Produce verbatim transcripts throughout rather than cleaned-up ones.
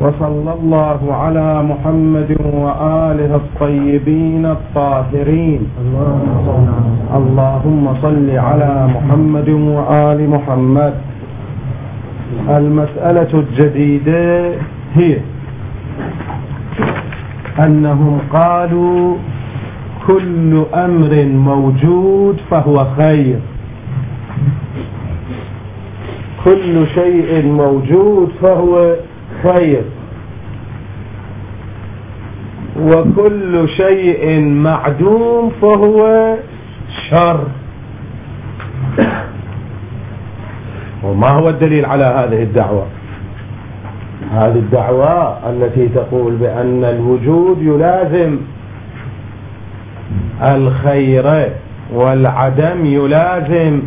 وصلى الله على محمد وآله الطيبين الطاهرين. اللهم صل على محمد وآل محمد. المسألة الجديدة هي أنهم قالوا كل أمر موجود فهو خير، كل شيء موجود فهو خير، وكل شيء معدوم فهو شر. وما هو الدليل على هذه الدعوة؟ هذه الدعوة التي تقول بأن الوجود يلازم الخير والعدم يلازم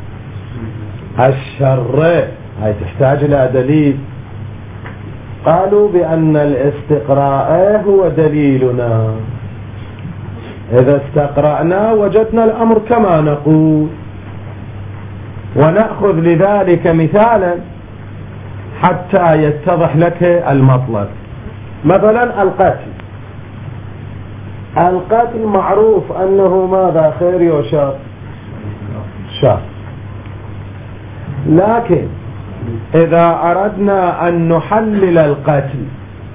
الشر، هاي تحتاج إلى دليل. قالوا بأن الاستقراء هو دليلنا، إذا استقرأنا وجدنا الأمر كما نقول، ونأخذ لذلك مثالا حتى يتضح لك المطلب. مثلا القتل، القتل معروف أنه ماذا؟ خير وشر؟ شر. لكن إذا أردنا أن نحلل القتل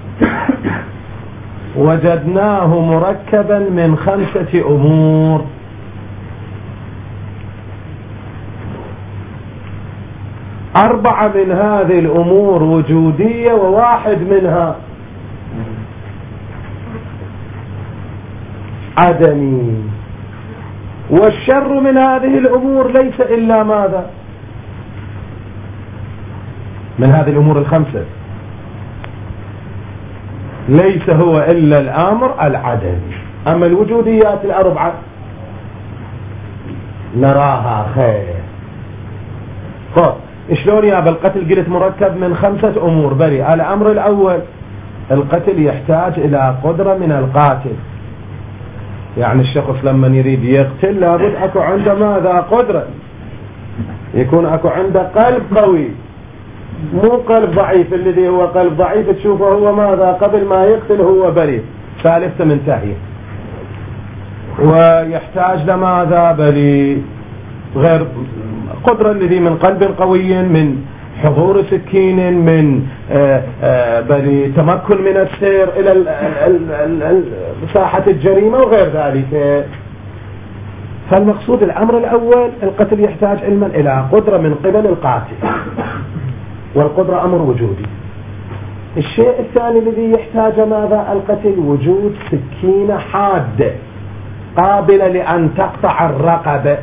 وجدناه مركبا من خمسة أمور، أربعة من هذه الأمور وجودية وواحد منها عدمي، والشر من هذه الأمور ليس إلا ماذا؟ من هذه الأمور الخمسة ليس هو إلا الأمر العدمي. أما الوجوديات الأربعة نراها خير. طب شلون يا بالقتل قلت مركب من خمسة أمور؟ بري الأمر الأول القتل يحتاج إلى قدرة من القاتل، يعني الشخص لما يريد يقتل لابد أكو عنده ماذا؟ قدرة، يكون أكو عنده قلب قوي، مو قلب ضعيف. الذي هو قلب ضعيف تشوفه هو ماذا؟ قبل ما يقتل هو بريء، ثالثة منتهية. ويحتاج لماذا؟ بريء غير قدرة الذي من قلب قوي، من حضور سكين، من بريء تمكن من السير إلى ساحة الجريمة وغير ذلك. فالمقصود الأمر الأول القتل يحتاج علما إلى قدرة من قبل القاتل، والقدرة أمر وجودي. الشيء الثاني الذي يحتاج ماذا؟ القتل وجود سكينة حادة قابلة لأن تقطع الرقبة.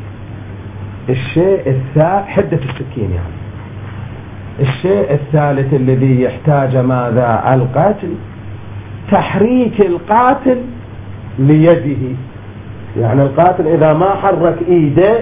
الشيء الثالث حدة السكين يعني. الشيء الثالث الذي يحتاج ماذا؟ القتل تحريك القاتل ليده، يعني القاتل إذا ما حرك إيده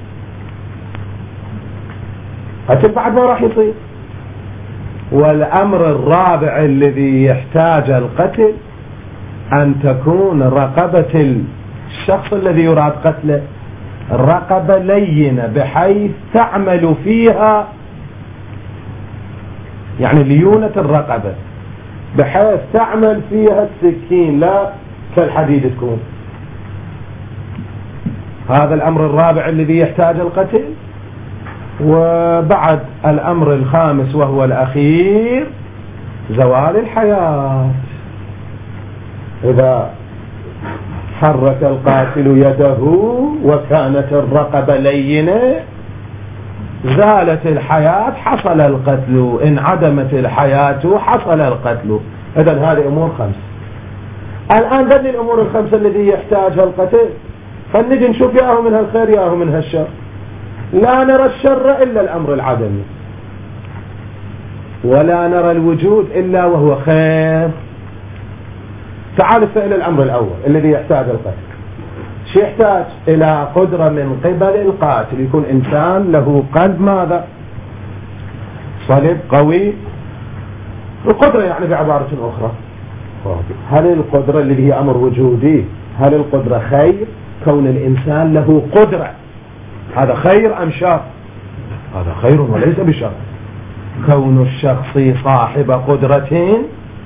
قتل بعد ما راح يصير. والأمر الرابع الذي يحتاج القتل أن تكون رقبة الشخص الذي يراد قتله الرقبة لينة بحيث تعمل فيها، يعني ليونة الرقبة بحيث تعمل فيها السكين لا كالحديد تكون. هذا الأمر الرابع الذي يحتاج القتل. وبعد الأمر الخامس وهو الأخير زوال الحياة. إذا حرك القاتل يده وكانت الرقبة لينة زالت الحياة حصل القتل، إن عدمت الحياة حصل القتل. إذن هذه أمور خمس. الآن ذي الأمور الخمسة الذي يحتاجها القتل، فنجي نشوف ياهو منها الخير ياهو منها الشر. لا نرى الشر إلا الأمر العدمي، ولا نرى الوجود إلا وهو خير. تعال إلى الأمر الأول الذي يحتاج القتل. شو يحتاج؟ إلى قدرة من قبل القاتل، يكون إنسان له قلب ماذا؟ صلب قوي. القدرة يعني بعبارة أخرى، هل القدرة اللي هي أمر وجودي هل القدرة خير؟ كون الإنسان له قدرة هذا خير أم شر؟ هذا خير وليس بشر. كون الشخص صاحب قدرتين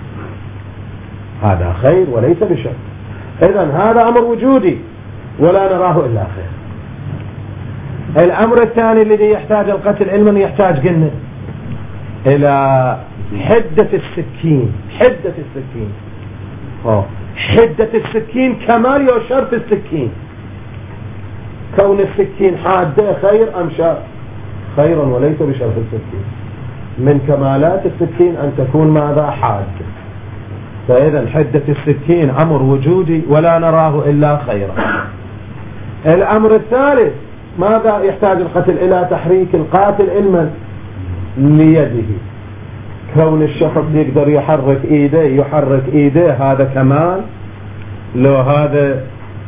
هذا خير وليس بشر. إذن هذا أمر وجودي ولا نراه إلا خير. الأمر الثاني الذي يحتاج القتل علما يحتاج قلنا إلى حدة السكين. حدة السكين أوه. حدة السكين كمال يشار في السكين. كون السكين حادة خير أم شر؟ خيرا وليس بشر في السكين. من كمالات السكين أن تكون ماذا؟ حادة. فإذا حدة السكين أمر وجودي ولا نراه إلا خيرا. الأمر الثالث ماذا يحتاج القتل؟ إلى تحريك القاتل علما ليده. كون الشخص يقدر يحرك إيده يحرك إيده هذا كمال. لو هذا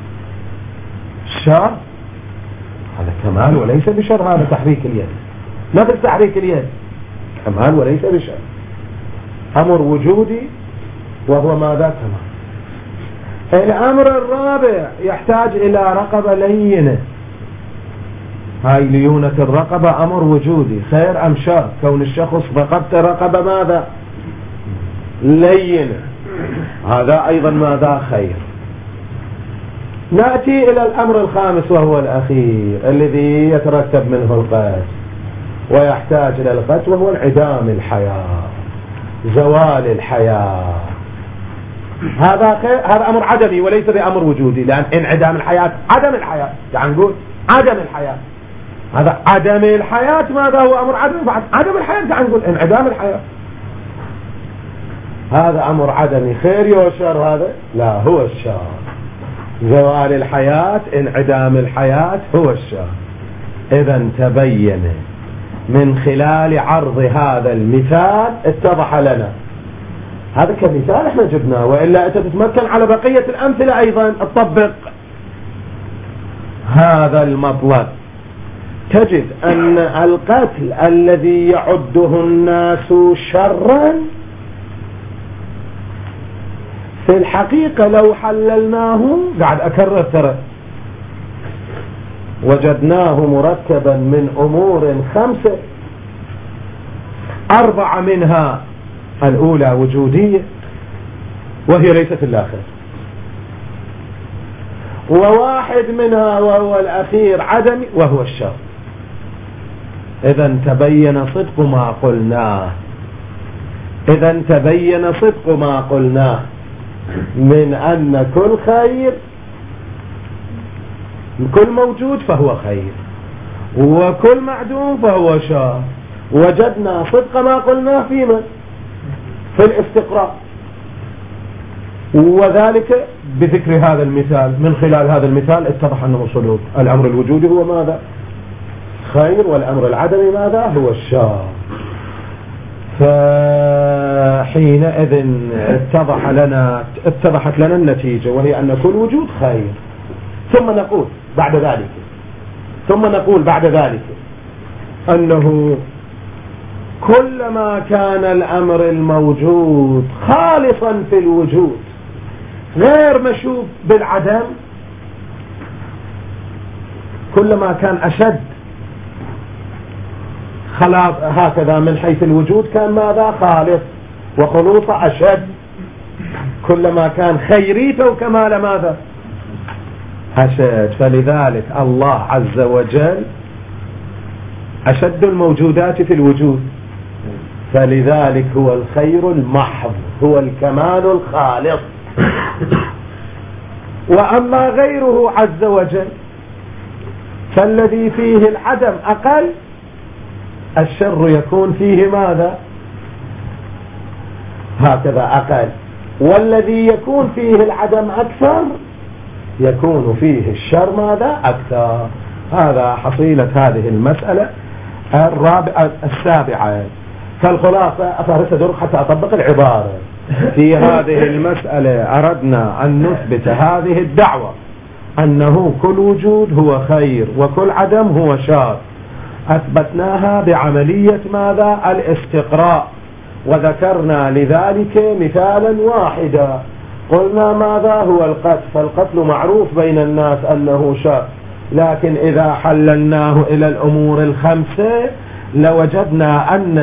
شر هذا كمال وليس بشر. هذا تحريك اليد مثل تحريك اليد كمال وليس بشر. أمر وجودي وهو ماذا؟ كمال. الأمر الرابع يحتاج إلى رقبة لينة. هاي ليونة الرقبة أمر وجودي خير أم شر؟ كون الشخص رقبته رقبة ماذا؟ لينة هذا أيضا ماذا؟ خير. نأتي إلى الأمر الخامس وهو الأخير الذي يترتب منه القتل ويحتاج إلى القتل وهو انعدام الحياة زوال الحياة. هذا خير. هذا أمر عدمي وليس بأمر وجودي لأن انعدام الحياة عدم الحياة. يعني نقول عدم الحياة هذا عدم الحياة ماذا هو أمر عدمي؟ بعد عدم الحياة يعني نقول انعدام الحياة هذا أمر عدمي خير يوشر؟ هذا لا هو الشر. زوال الحياة انعدام الحياة هو الشر. إذا تبين من خلال عرض هذا المثال اتضح لنا. هذا كمثال احنا جبناه وإلا أنت تتمكن على بقية الأمثلة أيضا تطبق هذا المطلب. تجد أن القتل الذي يعده الناس شرا في الحقيقة لو حللناه قاعد أكرر ترى وجدناه مركبا من أمور خمسة. أربعة منها الأولى وجودية وهي ليست الآخر، وواحد منها وهو الأخير عدمي وهو الشر. إذن تبين صدق ما قلناه. إذن تبين صدق ما قلناه من أن كل خير كل موجود فهو خير وكل معدوم فهو شر. وجدنا صدق ما قلناه في من؟ في الاستقراء، وذلك بذكر هذا المثال. من خلال هذا المثال اتضح أنه صدق. الأمر الوجودي هو ماذا؟ خير، والأمر العدمي ماذا؟ هو الشر. فحينئذ اتضح لنا اتضحت لنا النتيجة وهي أن كل وجود خير. ثم نقول بعد ذلك ثم نقول بعد ذلك أنه كلما كان الأمر الموجود خالصا في الوجود غير مشوب بالعدم كلما كان أشد خلاص هكذا من حيث الوجود كان ماذا؟ خالص وخلوصه أشد. كلما كان خيريته وكمال ماذا؟ أشد. فلذلك الله عز وجل أشد الموجودات في الوجود، فلذلك هو الخير المحض، هو الكمال الخالص. وأما غيره عز وجل فالذي فيه العدم أقل الشر يكون فيه ماذا؟ هكذا أقل. والذي يكون فيه العدم أكثر يكون فيه الشر ماذا؟ أكثر. هذا حصيلة هذه المسألة الرابعة السابعة. فالخلاصة أفرس درق حتى أطبق العبارة. في هذه المسألة أردنا أن نثبت هذه الدعوة أنه كل وجود هو خير وكل عدم هو شر. أثبتناها بعملية ماذا؟ الاستقراء. وذكرنا لذلك مثالا واحدا. قلنا ماذا هو القتل؟ فالقتل معروف بين الناس أنه شر، لكن إذا حللناه إلى الأمور الخمسة لوجدنا أن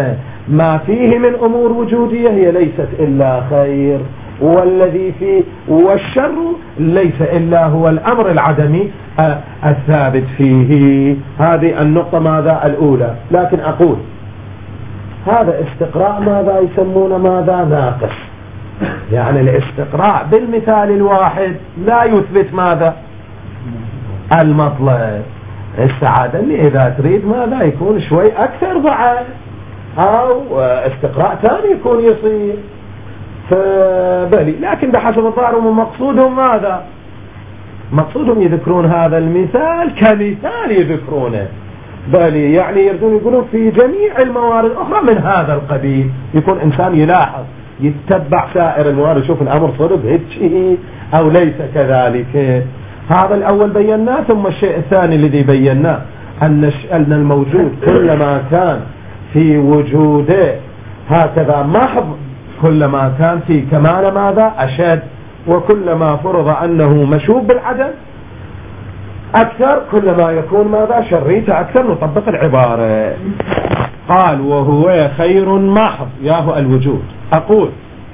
ما فيه من أمور وجودية هي ليست إلا خير، والذي فيه والشر ليس إلا هو الأمر العدمي الثابت فيه. هذه النقطة ماذا الأولى. لكن أقول هذا استقراء ماذا يسمونه ماذا ناقص، يعني الاستقراء بالمثال الواحد لا يثبت ماذا المطلب. السعادة اللي إذا تريد ماذا يكون شوي أكثر ضعف، أو استقراء ثاني يكون يصير فبلي. لكن بحسب الظاهر مقصودهم ماذا؟ مقصودهم يذكرون هذا المثال كمثال يذكرونه، بلي يعني يردون يقولون في جميع الموارد الأخرى من هذا القبيل. يكون إنسان يلاحظ يتبع سائر الموارد يشوف الأمر صدق هيك أو ليس كذلك. هذا الأول بيناه. ثم الشيء الثاني الذي بيناه أن الموجود كلما كان في وجوده هكذا محض كلما كان في كمال ماذا أشد، وكلما فرض أنه مشوب بالعدم أكثر كلما يكون ماذا شريته أكثر. نطبق العبارة. قال وهو خير محض ياهو الوجود. أقول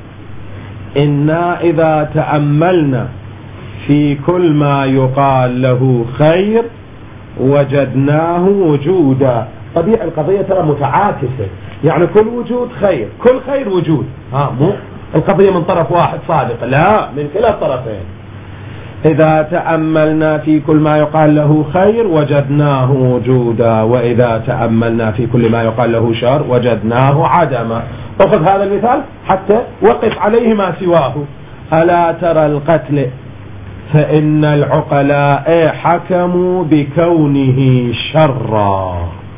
إنا إذا تأملنا في كل ما يقال له خير وجدناه وجودا. طبيعي القضية ترى متعاكسة، يعني كل وجود خير، كل خير وجود. ها مو القضية من طرف واحد صادق، لا من كلا الطرفين. إذا تأملنا في كل ما يقال له خير وجدناه وجودا، وإذا تأملنا في كل ما يقال له شر وجدناه عدما. أخذ هذا المثال حتى وقف عليه ما سواه. ألا ترى القتل فإن العقلاء حكموا بكونه شرا.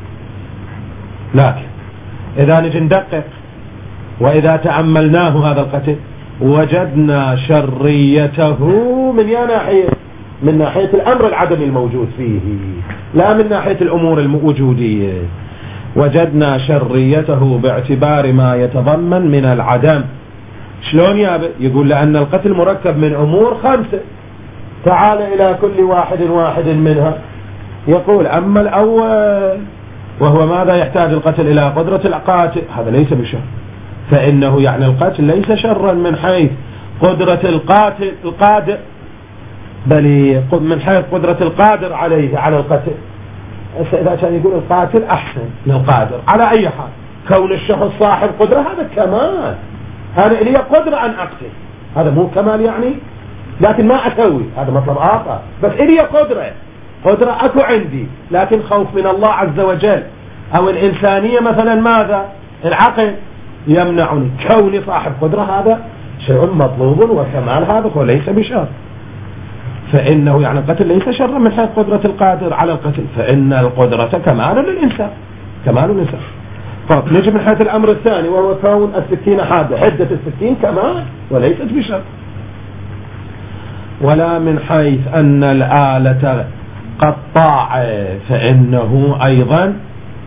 لكن إذا نجي ندقق وإذا تأملناه هذا القتل وجدنا شريته من يا ناحية؟ من ناحية الأمر العدمي الموجود فيه، لا من ناحية الأمور الوجودية. وجدنا شريته باعتبار ما يتضمن من العدم. شلون يابا؟ يقول لأن القتل مركب من أمور خمسة. تعال إلى كل واحد واحد منها. يقول أما الأول وهو ماذا يحتاج القتل إلى قدرة القاتل، هذا ليس بشر، فإنه يعني القتل ليس شرا من حيث قدرة القاتل القادر، بل من حيث قدرة القادر عليه على القتل. إذا كان يقول القاتل أحسن من القادر على أي حال، كون الشخص صاحب قدرة هذا كمال. أنا لي قدرة أن أقتل، هذا مو كمال يعني، لكن ما أسوي، هذا مطلب آخر. بس لي قدرة، قدرة أكو عندي، لكن خوف من الله عز وجل أو الإنسانية مثلا ماذا العقل يمنعني. كوني صاحب قدرة هذا شيء مطلوب وكمال، هذا هو ليس بشر. فإنه يعني القتل ليس شرا من حيث قدرة القادر على القتل، فإن القدرة كمال للإنسان، كمال الإنسان. طب نجي من حيث الأمر الثاني وهو كون السكينة حادة، حدة السكين كمال وليست بشر. ولا من حيث أن الآلة قطاعة فإنه أيضا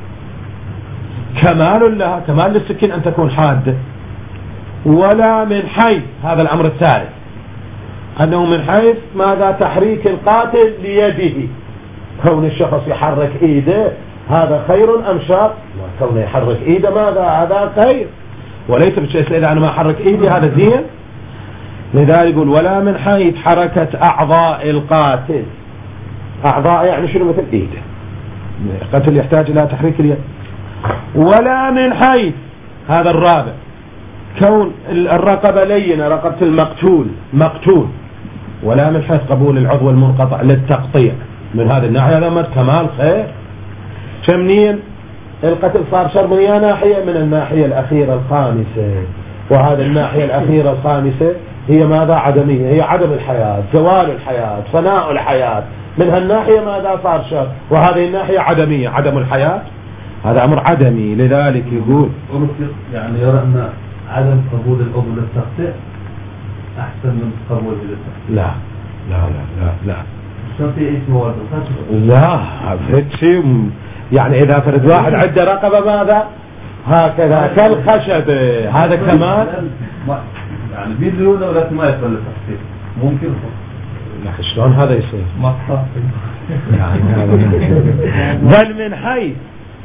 كمال لها، كمال للسكين أن تكون حادة. ولا من حيث هذا الأمر الثالث أنه من حيث ماذا تحريك القاتل ليده، كون الشخص يحرك إيده هذا خير أم شر؟ كونه يحرك إيده ماذا هذا خير، وليس بالشيء إذا أنا ما حرك إيدي هذا زين. لذلك يقول ولا من حيث حركة أعضاء القاتل. أعضاء يعني شنو؟ مثل إيده، القتل يحتاج إلى تحريك اليد. ولا من حيث هذا الرابع كون الرقبة لينة، رقبة المقتول مقتول، ولا من حيث قبول العضو المنقطع للتقطيع. من هذه الناحية هذا كمال خير. شمنين القتل صار شر من يا ناحية؟ من الناحية الأخيرة الخامسة، وهذه الناحية الأخيرة الخامسة هي ماذا عدمية، هي عدم الحياة، زوال الحياة، فناء الحياة. من هالناحية ماذا صار شر، وهذه الناحية عدمية، عدم الحياة، هذا أمر عدمي. لذلك يقول يعني يرى أن عدم قبول العضو للتقطيع أحسن من قبول للتقطيع. لا لا لا لا لا شو في اسمه لا هذا شيء. يعني إذا فرد واحد عنده رقبة ماذا هكذا كالخشب، هذا كمان يعني بيدلون ولكن ما يقبل التقطيع ممكن. لكن شلون هذا يصير؟ مصطفى يعني هذا بل من حيث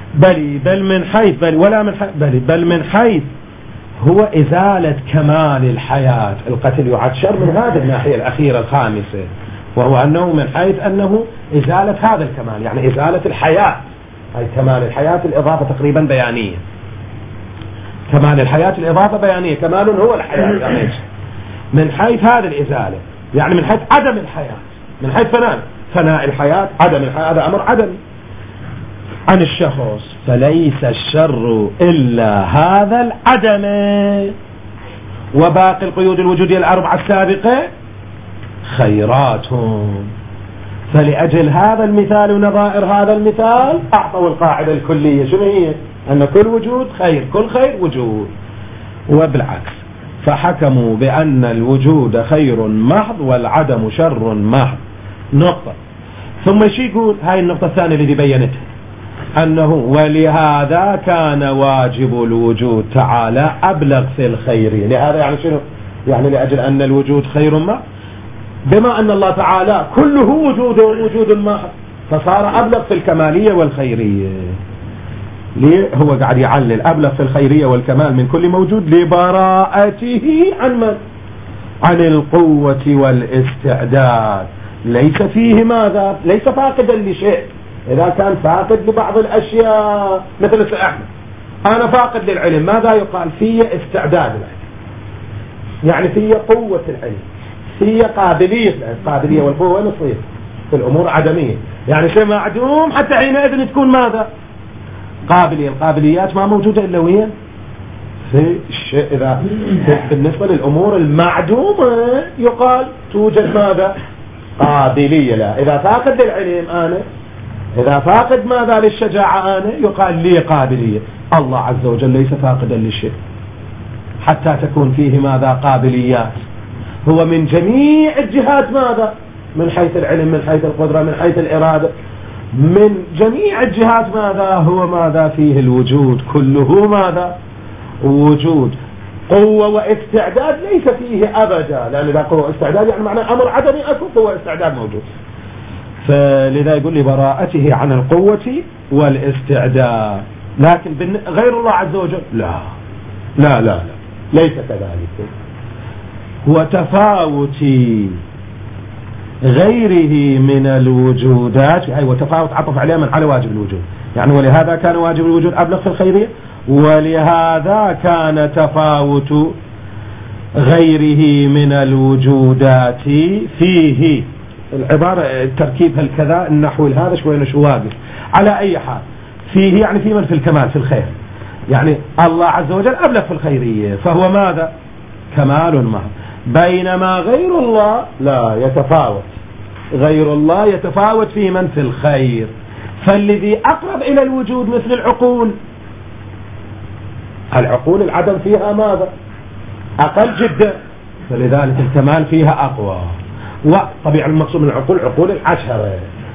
بل بل من حيث بل ولا من حيث بل بل من حيث هو إزالة كمال الحياة. القتل يعد شر من هذه الناحية الأخيرة الخامسة، وهو أنه من حيث أنه إزالة هذا الكمال، يعني إزالة الحياة، أي كمال الحياة الإضافة تقريبا بيانية. كمال الحياة الإضافة بيانية، كمال هو الحياة يعني من حيث هذه الإزالة، يعني من حيث عدم الحياة، من حيث فناء فناء الحياة، عدم الحياة، هذا أمر عدمي عن الشخص. فليس الشر إلا هذا العدم. وباقي القيود الوجودية الأربعة السابقة خيرات. فلأجل هذا المثال ونظائر هذا المثال أعطوا القاعدة الكلية، شنو هي؟ أن كل وجود خير، كل خير وجود. وبالعكس فحكموا بأن الوجود خير محض والعدم شر محض. نقطة. ثم شي يقول هاي النقطة الثانية اللي بينتها، أنه ولهذا كان واجب الوجود تعالى أبلغ في الخيرية. لهذا يعني شنو؟ يعني لأجل أن الوجود خير محض، بما أن الله تعالى كله وجود وجود محض، فصار أبلغ في الكمالية والخيرية. ليه هو قاعد يعلل أبلغ في الخيرية والكمال من كل موجود لبراءته عن من؟ عن القوة والاستعداد. ليس فيه ماذا؟ ليس فاقدا لشيء. إذا كان فاقد لبعض الأشياء مثل احنا، أنا فاقد للعلم، ماذا يقال؟ فيه استعداد العلم، يعني فيه قوة العلم، فيه قابلية العلم. قابلية والقوة نصير في الأمور عدمية، يعني شيء معدوم حتى حينئذ تكون ماذا؟ قابلية. القابليات ما موجودة إلا وين؟ في الشيء. إذا بالنسبة للأمور المعدومة يقال توجد ماذا؟ قابلية. لا، إذا فاقد للعلم أنا، إذا فاقد ماذا للشجاعة أنا، يقال لي قابلية. الله عز وجل ليس فاقدا للشيء حتى تكون فيه ماذا؟ قابليات. هو من جميع الجهات ماذا؟ من حيث العلم، من حيث القدرة، من حيث الإرادة، من جميع الجهات ماذا؟ هو ماذا؟ فيه الوجود كله ماذا؟ وجود. قوة واستعداد ليس فيه أبدا، لأن إذا قوة واستعداد يعني معنى أمر عدمي، أكو قوة واستعداد موجود. فلذا يقول لي براءته عن القوة والاستعداد. لكن غير الله عز وجل لا لا لا, لا. ليس كذلك. وتفاوت غيره من الوجودات، أي وتفاوت عطف عليه من على واجب الوجود، يعني ولهذا كان واجب الوجود أبلغ في الخيرية، ولهذا كان تفاوت غيره من الوجودات فيه. العبارة التركيب هالكذا النحو هذا شوي مش واقف. على أي حال فيه يعني في من في الكمال في الخير، يعني الله عز وجل أبلغ في الخيرية، فهو ماذا؟ كمال محض. بينما غير الله لا يتفاوت، غير الله يتفاوت في من في الخير. فالذي أقرب إلى الوجود مثل العقول، العقول العدم فيها ماذا؟ أقل جدا، فلذلك الكمال فيها أقوى. وطبيعة المقصود من العقول عقول العشرة.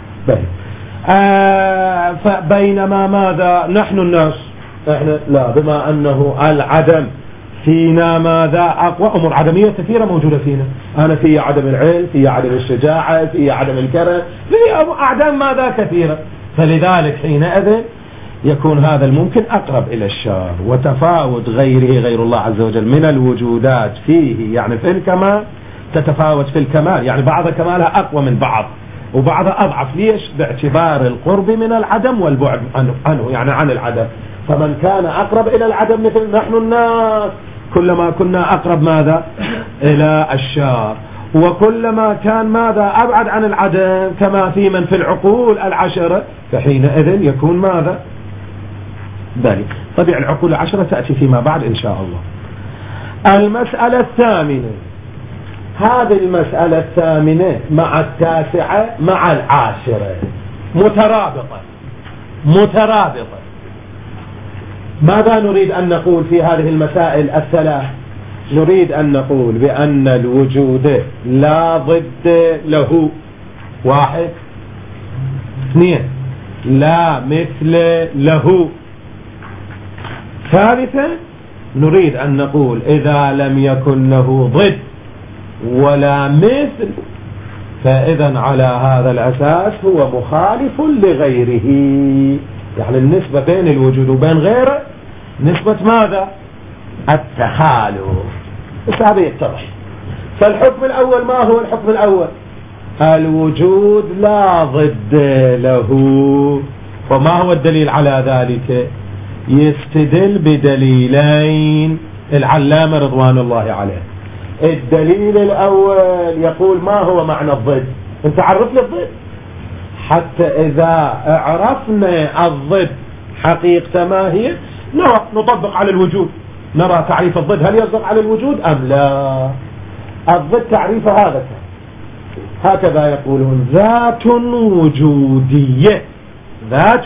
آه فبينما ماذا؟ نحن الناس احنا لا، بما أنه العدم فينا ماذا؟ أقوى. أمور عدمية كثيرة موجودة فينا، أنا في عدم العلم، في عدم الشجاعة، في عدم الكرم، في أعدام ماذا كثيرة. فلذلك حينئذ يكون هذا الممكن أقرب إلى الشر. وتفاوت غيره غير الله عز وجل من الوجودات فيه، يعني في الكمال تتفاوت في الكمال، يعني بعض كمالها أقوى من بعض وبعضها أضعف. ليش؟ باعتبار القرب من العدم والبعد عنه, عنه يعني عن العدم. فمن كان أقرب إلى العدم مثل نحن الناس كلما كنا أقرب ماذا؟ إلى الشر. وكلما كان ماذا؟ أبعد عن العدم، كما في من في العقول العشرة، فحينئذ يكون ماذا؟ ذلك. طبيعي العقول العشرة تأتي فيما بعد إن شاء الله. المسألة الثامنة، هذه المسألة الثامنة مع التاسعة مع العاشرة مترابطة مترابطة. ماذا نريد أن نقول في هذه المسائل الثلاث؟ نريد أن نقول بأن الوجود لا ضد له، واحد. اثنين، لا مثل له. ثالثا نريد أن نقول إذا لم يكن له ضد ولا مثل فإذا على هذا الأساس هو مخالف لغيره. يعني النسبة بين الوجود وبين غيره نسبة ماذا؟ التخالف. بس هذا يتضح. فالحكم الأول ما هو الحكم الأول؟ الوجود لا ضد له. وما هو الدليل على ذلك؟ يستدل بدليلين العلامة رضوان الله عليه. الدليل الأول يقول ما هو معنى الضد؟ انت عرف لي الضد حتى إذا عرفنا الضد حقيقة ما هي نرى نطبق على الوجود، نرى تعريف الضد هل يصدق على الوجود أم لا. الضد تعريف هذا هكذا يقولون: ذات وجودية. ذات،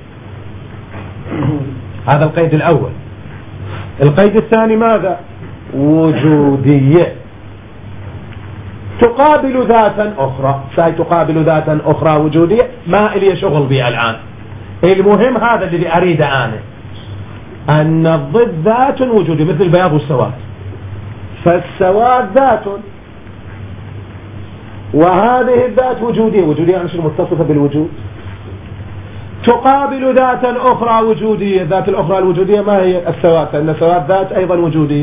هذا القيد الأول. القيد الثاني ماذا؟ وجودية تقابل ذاتا أخرى. ساي تقابل ذاتا أخرى وجودية ما إلي شغل بي الآن. المهم هذا الذي أريد أنا، أن الضد ذات وجودية مثل البياض والسواد. فالسواد ذات وهذه الذات وجودية. وجودية يعني شو؟ متصفة بالوجود. تقابل ذاتا أخرى وجودية. ذات الأخرى الوجودية ما هي؟ السواد، لأن السواد ذات أيضا وجودية.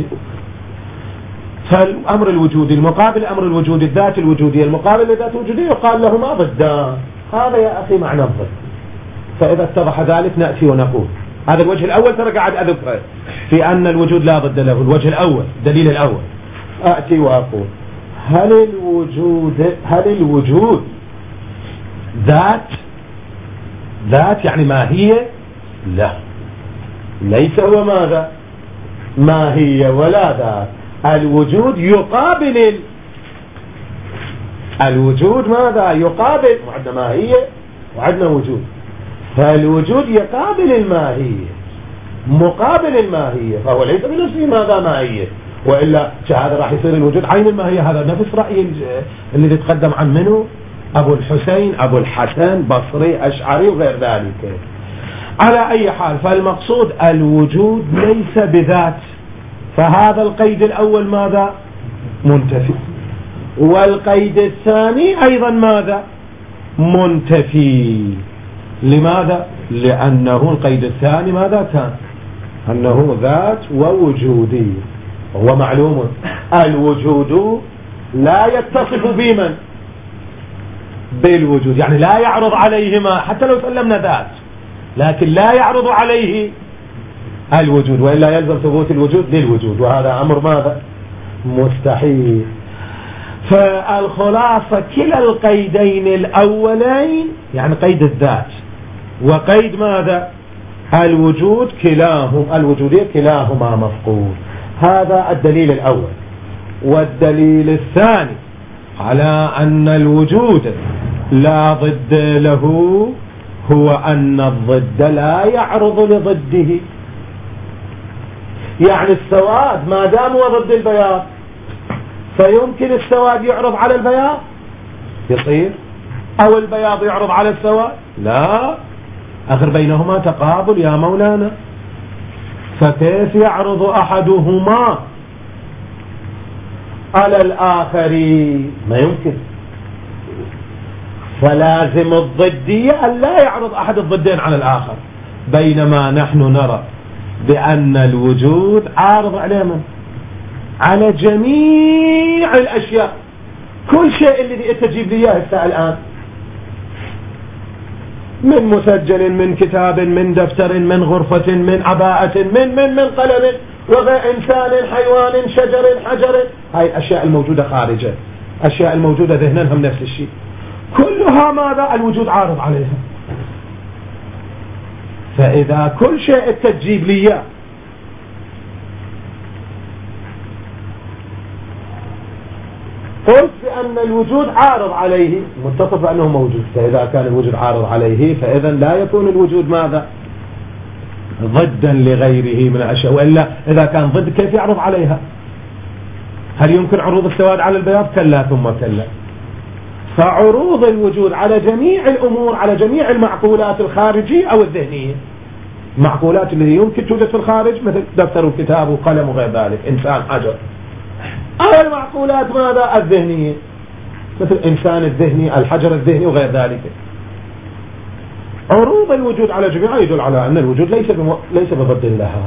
فالأمر الوجودي المقابل الأمر الوجودي، الذات الوجودية المقابل للذات الوجودية يقال لهما ضدان. هذا يا أخي معنى الضد. فإذا اتضح ذلك نأتي ونقول هذا الوجه الأول ترى قاعد أذكره في أن الوجود لا ضد له. الوجه الأول، الدليل الأول، أأتي وأقول: هل الوجود هل الوجود ذات؟ ذات يعني ماهية؟ لا، ليس هو ماذا؟ ماهية ولا ذات. الوجود يقابل ال... الوجود ماذا؟ يقابل. وعندنا ماهية وعندنا وجود، فالوجود يقابل الماهية مقابل الماهية، فهو ليس بنفسه ماذا؟ ماهية. وإلا هذا راح يصير الوجود عين الماهية. هذا نفس رأي الذي تقدم عن منه أبو الحسين أبو الحسن بصري أشعري وغير ذلك. على أي حال، فالمقصود الوجود ليس بذات. فهذا القيد الأول ماذا؟ منتفي. والقيد الثاني أيضا ماذا؟ منتفي. لماذا؟ لأنه القيد الثاني ماذا كان؟ أنه ذات ووجودي. وهو معلوم الوجود لا يتصف بمن؟ بالوجود، يعني لا يعرض عليهما حتى لو سلمنا ذات، لكن لا يعرض عليه الوجود، وإلا يلزم ثبوت الوجود للوجود، وهذا أمر ماذا؟ مستحيل. فالخلاصة كلا القيدين الأولين يعني قيد الذات وقيد ماذا؟ الوجود، كلاهما الوجودية كلاهما مفقود. هذا الدليل الأول. والدليل الثاني على أن الوجود لا ضد له هو أن الضد لا يعرض لضده. يعني السواد ما دام هو ضد البياض فيمكن السواد يعرض على البياض يصير، أو البياض يعرض على السواد؟ لا، أخر بينهما تقابل يا مولانا. فكيف يعرض أحدهما على الآخر؟ ما يمكن. فلازم الضدية أن لا يعرض أحد الضدين على الآخر، بينما نحن نرى بأن الوجود عارض على من؟ على جميع الأشياء. كل شيء اللي تجيب لي إياه الآن، من مسجل، من كتاب، من دفتر، من غرفة، من عباءة، من من من قلم، وغير إنسان، حيوان، شجر، حجر، هاي الأشياء الموجودة خارجة. أشياء الموجودة ذهنها هم نفس الشيء، كلها ماذا؟ الوجود عارض عليها. فإذا كل شيء تجيب لي إياه قلت بأن الوجود عارض عليه، متصف بأنه موجود، فإذا كان الوجود عارض عليه فإذا لا يكون الوجود ماذا؟ ضدا لغيره من الأشياء. وإلا إذا كان ضد كيف يعرض عليها؟ هل يمكن عروض السواد على البياض؟ كلا ثم كلا. فعروض الوجود على جميع الأمور، على جميع المعقولات الخارجية أو الذهنية. المعقولات التي يمكن توجد في الخارج مثل دفتر وكتاب وقلم وغير ذلك، إنسان، حجر. أو المعقولات ماذا؟ الذهنية، مثل الإنسان الذهني، الحجر الذهني وغير ذلك. عروض الوجود على جميعها يدل على أن الوجود ليس بم... ليس بضد لها.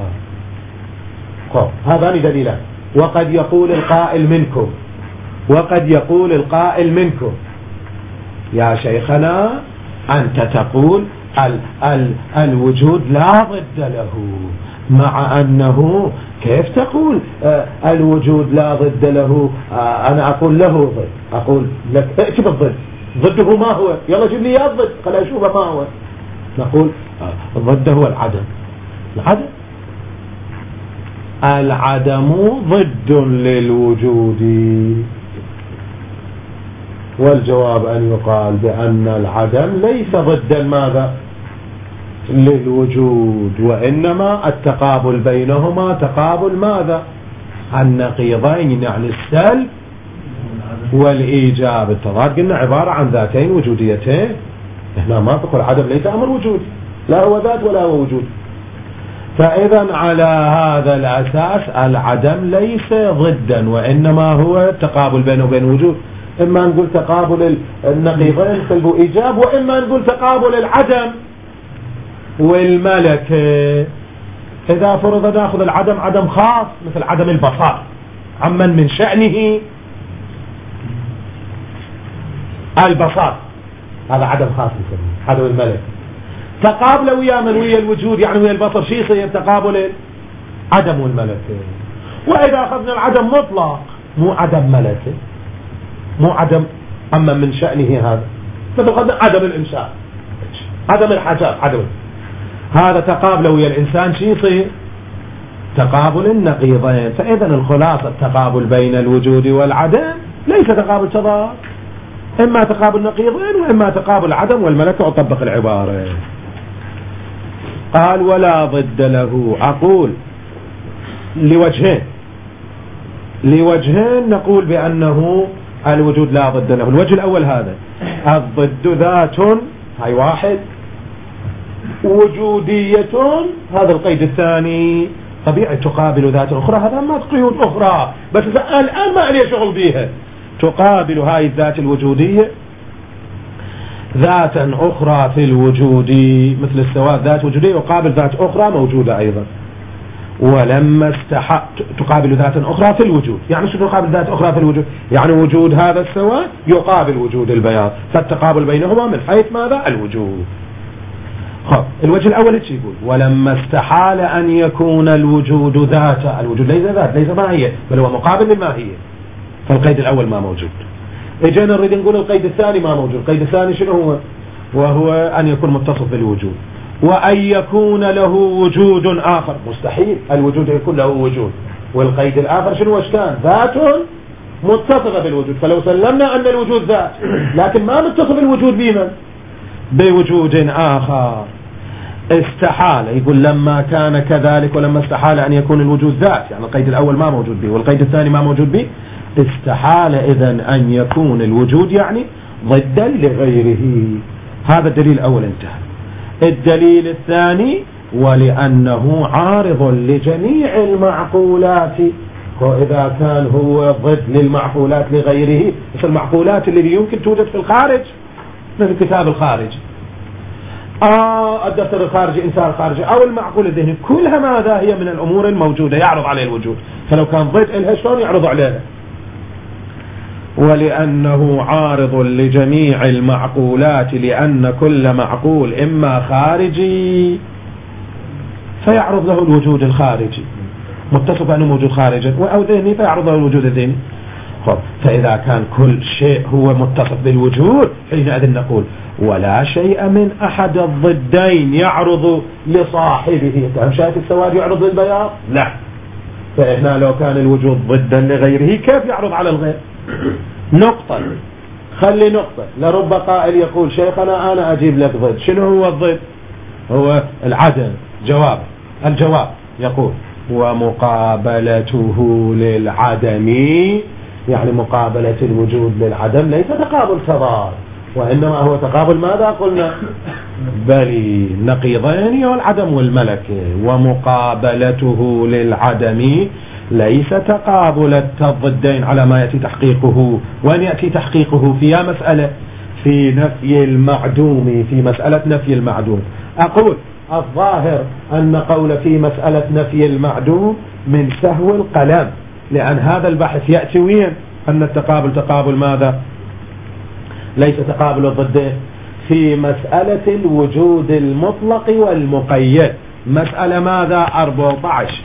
هذان دليلان. وقد يقول القائل منكم وقد يقول القائل منكم يا شيخنا أنت تقول ال ال الوجود لا ضد له، مع أنه كيف تقول آه الوجود لا ضد له؟ آه أنا أقول له ضد، أقول لك ائت بالضد، ضده ما هو؟ يلا جيب لي يا ضد خلينا أشوفه ما هو. نقول آه ضده هو العدم. العدم العدم ضد للوجود، والجواب أن يقال بأن العدم ليس ضدا ماذا؟ للوجود، وإنما التقابل بينهما تقابل ماذا؟ النقيضين، يعني السلب والإيجاب. التضاد قلنا عبارة عن ذاتين وجوديتين. هنا ما تقول العدم ليس أمر وجود، لا هو ذات ولا هو وجود. فإذا على هذا الأساس العدم ليس ضدا، وإنما هو تقابل بينه وبين وجود. إما نقول تقابل النقيضين سلب وإيجاب، وإما نقول تقابل العدم والملكة. إذا فرض نأخذ العدم عدم خاص مثل عدم البصر عمن من شأنه البصر، هذا عدم خاص مثل عدم الملك. تقابل ويا من ويا الوجود، يعني ويا البصر شيء يصير تقابل عدم والملكة. وإذا أخذنا العدم مطلق مو عدم ملكة، مو عدم أما من شأنه هذا، مثل أخذنا عدم الإنسان، عدم الحجاب، عدم هذا تقابل ويا الإنسان شيء يصير تقابل النقيضين. فإذا الخلاصة التقابل بين الوجود والعدم ليس تقابل تضاد، إما تقابل نقيضين وإما تقابل عدم والملكة. وطبق العبارة. قال ولا ضد له. أقول لوجهين لوجهين نقول بأنه الوجود لا ضد له. الوجه الأول هذا الضد ذات، هاي واحد، وجودية هذا القيد الثاني. طبيعي تقابل ذات أخرى، هذا ما قيود أخرى، بس الآن ما عليه شغل بيها. تقابل هاي الذات الوجودية ذاتا أخرى في الوجود، مثل السواد ذات وجودية وقابل ذات أخرى موجودة أيضا. ولما استحق تقابل ذات أخرى في الوجود، يعني شو تقابل ذات أخرى في الوجود؟ يعني وجود هذا السواد يقابل وجود البياض، فالتقابل بينهما من حيث ماذا؟ الوجود. خب الوجه الأول ايش يقول؟ ولما استحال أن يكون الوجود ذاتا، الوجود ليس ذات، ليس ماهية، بل هو مقابل للماهية، فالقيد الأول ما موجود. اجينا نريد نقول القيد الثاني ما موجود. القيد الثاني شنو هو؟ وهو أن يكون متصف بالوجود، وأن يكون له وجود آخر. مستحيل الوجود يكون له وجود. والقيد الآخر شنو كان؟ ذات متصفة بالوجود. فلو سلمنا أن الوجود ذات لكن ما متصف الوجود بمن؟ بوجود آخر، استحال. يقول لما كان كذلك ولما استحال أن يكون الوجود ذات، يعني القيد الأول ما موجود به والقيد الثاني ما موجود به، استحال إذن أن يكون الوجود يعني ضدا لغيره. هذا الدليل الأول انتهى. الدليل الثاني ولأنه عارض لجميع المعقولات. وإذا كان هو ضد للمعقولات لغيره، مثل المعقولات اللي يمكن توجد في الخارج، مثل الكتاب الخارجي، آه الدفتر الخارجي، إنسان خارجي، أو المعقول الذهني، كلها ماذا هي من الأمور الموجودة يعرض عليه الوجود. فلو كان ضد إلها شلون يعرض عليها؟ ولأنه عارض لجميع المعقولات، لأن كل معقول إما خارجي فيعرض له الوجود الخارجي، متصف أنه موجود خارجا، أو ذهني فيعرض له الوجود الذهني. فإذا كان كل شيء هو متصف بالوجود حينئذ نقول ولا شيء من أحد الضدين يعرض لصاحبه. كان شايف السواد يعرض للبياض؟ لا. فإحنا لو كان الوجود ضدا لغيره كيف يعرض على الغير؟ نقطة، خلي نقطة. لرب قائل يقول شيخنا أنا أجيب لك ضد. شنو هو الضد؟ هو العدم. جواب الجواب يقول ومقابلته للعدم، يعني مقابلة الوجود للعدم ليس تقابل تضاد، وإنما هو تقابل ماذا قلنا؟ بل نقيضين والعدم والملكة. ومقابلته للعدم ليس تقابل الضدين على ما يأتي تحقيقه. وأن يأتي تحقيقه في مسألة في نفي المعدوم، في مسألة نفي المعدوم. أقول الظاهر أن قول في مسألة نفي المعدوم من سهو القلم، لأن هذا البحث يأتي وين؟ أن التقابل تقابل ماذا؟ ليس تقابل الضدين في مسألة الوجود المطلق والمقيد. مسألة ماذا؟ أربعة عشر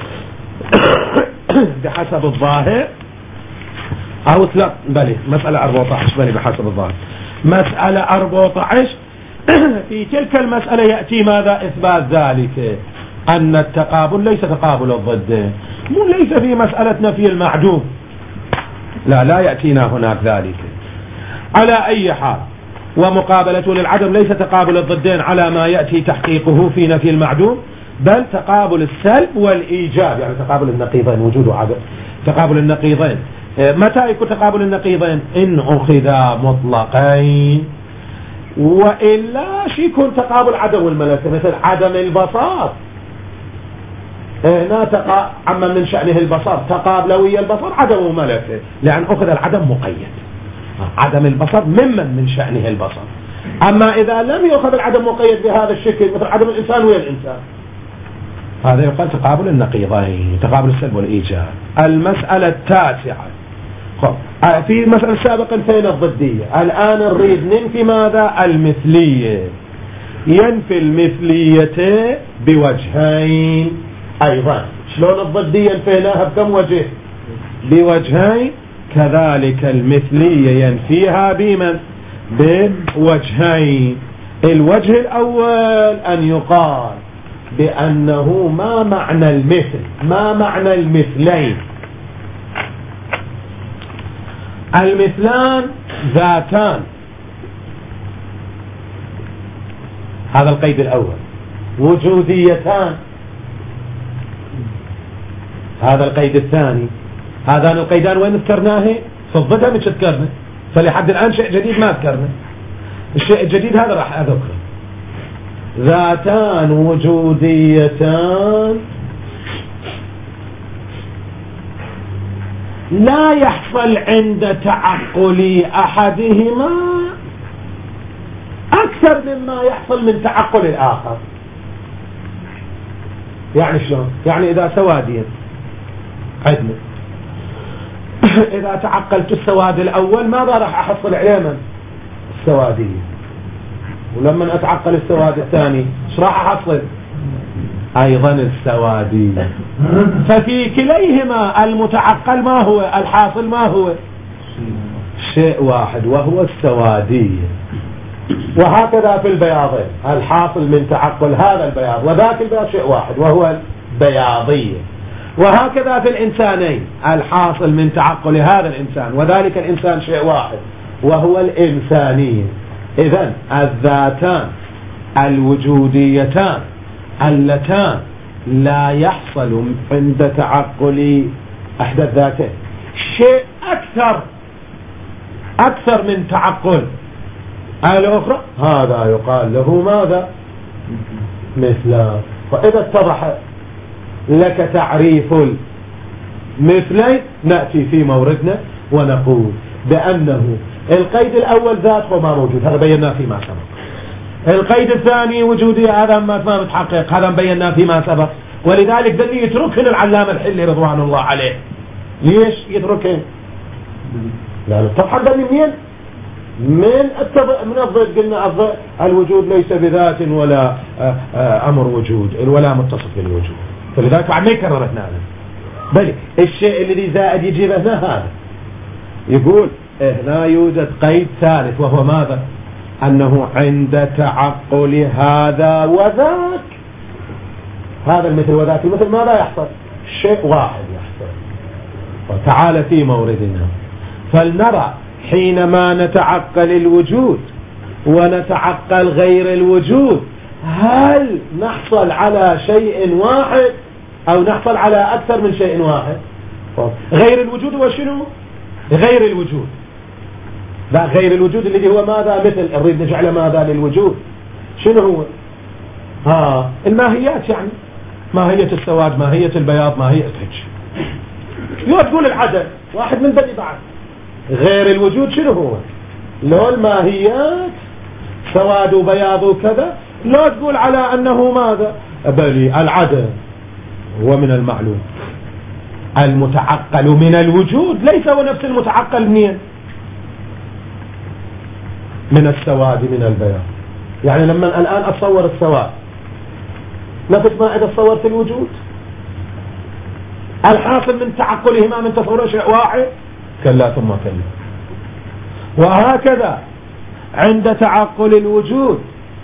بحسب الظاهر، أو لا بلي مسألة أربعة عشر بلي بحسب الظاهر. مسألة أربعة عشر في تلك المسألة يأتي ماذا؟ إثبات ذلك أن التقابل ليس تقابل الضدين، مو ليس في مسألة نفي المعدوم، لا لا يأتينا هناك ذلك. على أي حال، ومقابلته للعدم ليس تقابل الضدين على ما يأتي تحقيقه في نفي المعدوم، بل تقابل السلب والإيجاب، يعني تقابل النقيضين وجود وعدم، تقابل النقيضين. متى يكون تقابل النقيضين؟ إن أخذا مطلقين، وإلا شي يكون تقابل عدم والملكة، مثل عدم البصر. هنا تقا عما من شأنه البصر تقابل ويا البصر عدم وملكة، لأن أخذ العدم مقيد. عدم البصر ممن من شأنه البصر. أما إذا لم يأخذ العدم مقيد بهذا الشكل، مثل عدم الإنسان ويا الإنسان، هذا يقال تقابل النقيضين، تقابل السلب والإيجاب. المسألة التاسعة، في المسألة السابقة انتهينا الضدية، الآن نريد ننفي ماذا؟ المثلية. ينفي المثلية بوجهين أيضا. شلون الضدية انفيناها بكم وجه؟ بوجهين. كذلك المثلية ينفيها بمن؟ بوجهين. الوجه الأول أن يقال بأنه ما معنى المثل، ما معنى المثلين. المثلان ذاتان، هذا القيد الأول. وجوديتان، هذا القيد الثاني. هذان القيدان وين ذكرناه؟ في الضد مش ذكرنا، فلحد الآن شيء جديد ما ذكرنا. الشيء الجديد هذا راح أذكره. ذاتان وجوديتان لا يحصل عند تعقل أحدهما أكثر مما يحصل من تعقل الآخر. يعني شلون؟ يعني إذا سوادين عندنا، إذا تعقلت السواد الأول ماذا راح أحصل عليه؟ السوادية. ولما أتعقل السواد الثاني ايش راح أحصل؟ أيضا السوادية. ففي كليهما المتعقل ما هو؟ الحاصل ما هو؟ شيء واحد، وهو السوادية. وهكذا في البياضين، الحاصل من تعقل هذا البياض وذاك البياض شيء واحد، وهو البياضية. وهكذا في الإنسانين، الحاصل من تعقل هذا الإنسان وذلك الإنسان شيء واحد، وهو الإنسانية. إذن الذاتان الوجوديتان اللتان لا يحصل عند تعقل أحد الذاتين شيء أكثر أكثر من تعقل الأخرى، هذا يقال له ماذا؟ مثلان. فإذا اتضح لك تعريف المثلين نأتي في موردنا ونقول بأنه القيد الأول ذات وما موجود، هذا بيناه فيما سبق. القيد الثاني وجودي، هذا ما متحقق، هذا بيناه فيما سبق. ولذلك ذلك يتركن العلامة الحلي رضوان الله عليه. ليش يتركن؟ لأنه طبعا ذلك منين؟ من التض... من الضد. قلنا الضد الوجود ليس بذات ولا أمر وجود، ولا متصف بالوجود، فلذلك بعد ما يكرر هنا بل الشيء الذي زائد يجيب هنا هذا. يقول هنا يوجد قيد ثالث، وهو ماذا؟ أنه عند تعقل هذا وذاك، هذا المثل وذاك المثل ماذا يحصل؟ شيء واحد يحصل. وتعالى في موردنا فلنرى حينما نتعقل الوجود ونتعقل غير الوجود، هل نحصل على شيء واحد أو نحصل على أكثر من شيء واحد؟ غير الوجود هو شنو؟ غير الوجود، لا غير الوجود الذي هو ماذا؟ مثل نريد نجعل ماذا للوجود؟ شنو هو؟ ها الماهيات، يعني ماهية السواد، ماهية البياض، ماهية الحج. يقول تقول العدد واحد من بني بعض. غير الوجود شنو هو؟ لو الماهيات سواد وبياض وكذا لا تقول على أنه ماذا بل العدم هو من المعلوم. المتعقل من الوجود ليس هو نفس المتعقل منين من السواد من البياض. يعني لما الآن أتصور السواد نفس ما إذا تصورت الوجود، الحاصل من تعقلهما من تصور شيء واحد كلا ثم كلا. وهكذا عند تعقل الوجود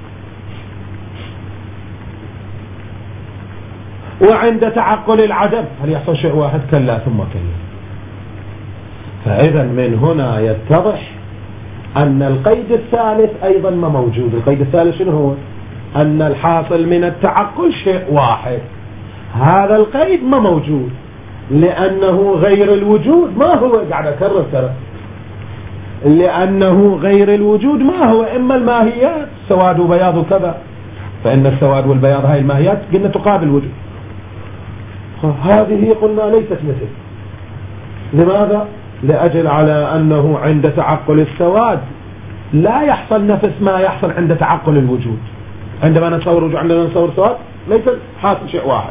وعند تعقل العدم هل يحصل شيء واحد كلا ثم كلا. فإذا من هنا يتضح أن القيد الثالث أيضا ما موجود. القيد الثالث شنو هو؟ أن الحاصل من التعقل شيء واحد. هذا القيد ما موجود لأنه غير الوجود. ما هو قاعد أكرر ترى لأنه غير الوجود ما هو إما الماهيات سواد وبياض وكذا، فإن السواد والبياض هاي الماهيات قلنا تقابل الوجود. هذه قلنا ليست مثل. لماذا؟ لأجل على أنه عند تعقل السواد لا يحصل نفس ما يحصل عند تعقل الوجود. عندما نتصور وجود عندما نتصور سواد ليس حاصل شيء واحد.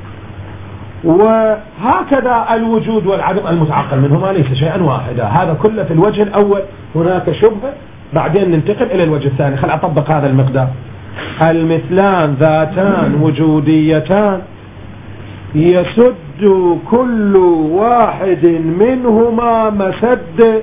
وهكذا الوجود والعدم المتعقل منهما ليس شيئا واحدا. هذا كله في الوجه الأول. هناك شبهة بعدين ننتقل إلى الوجه الثاني. خل أطبق هذا المقدار. المثلان ذاتان وجوديتان يسد كل واحد منهما مسد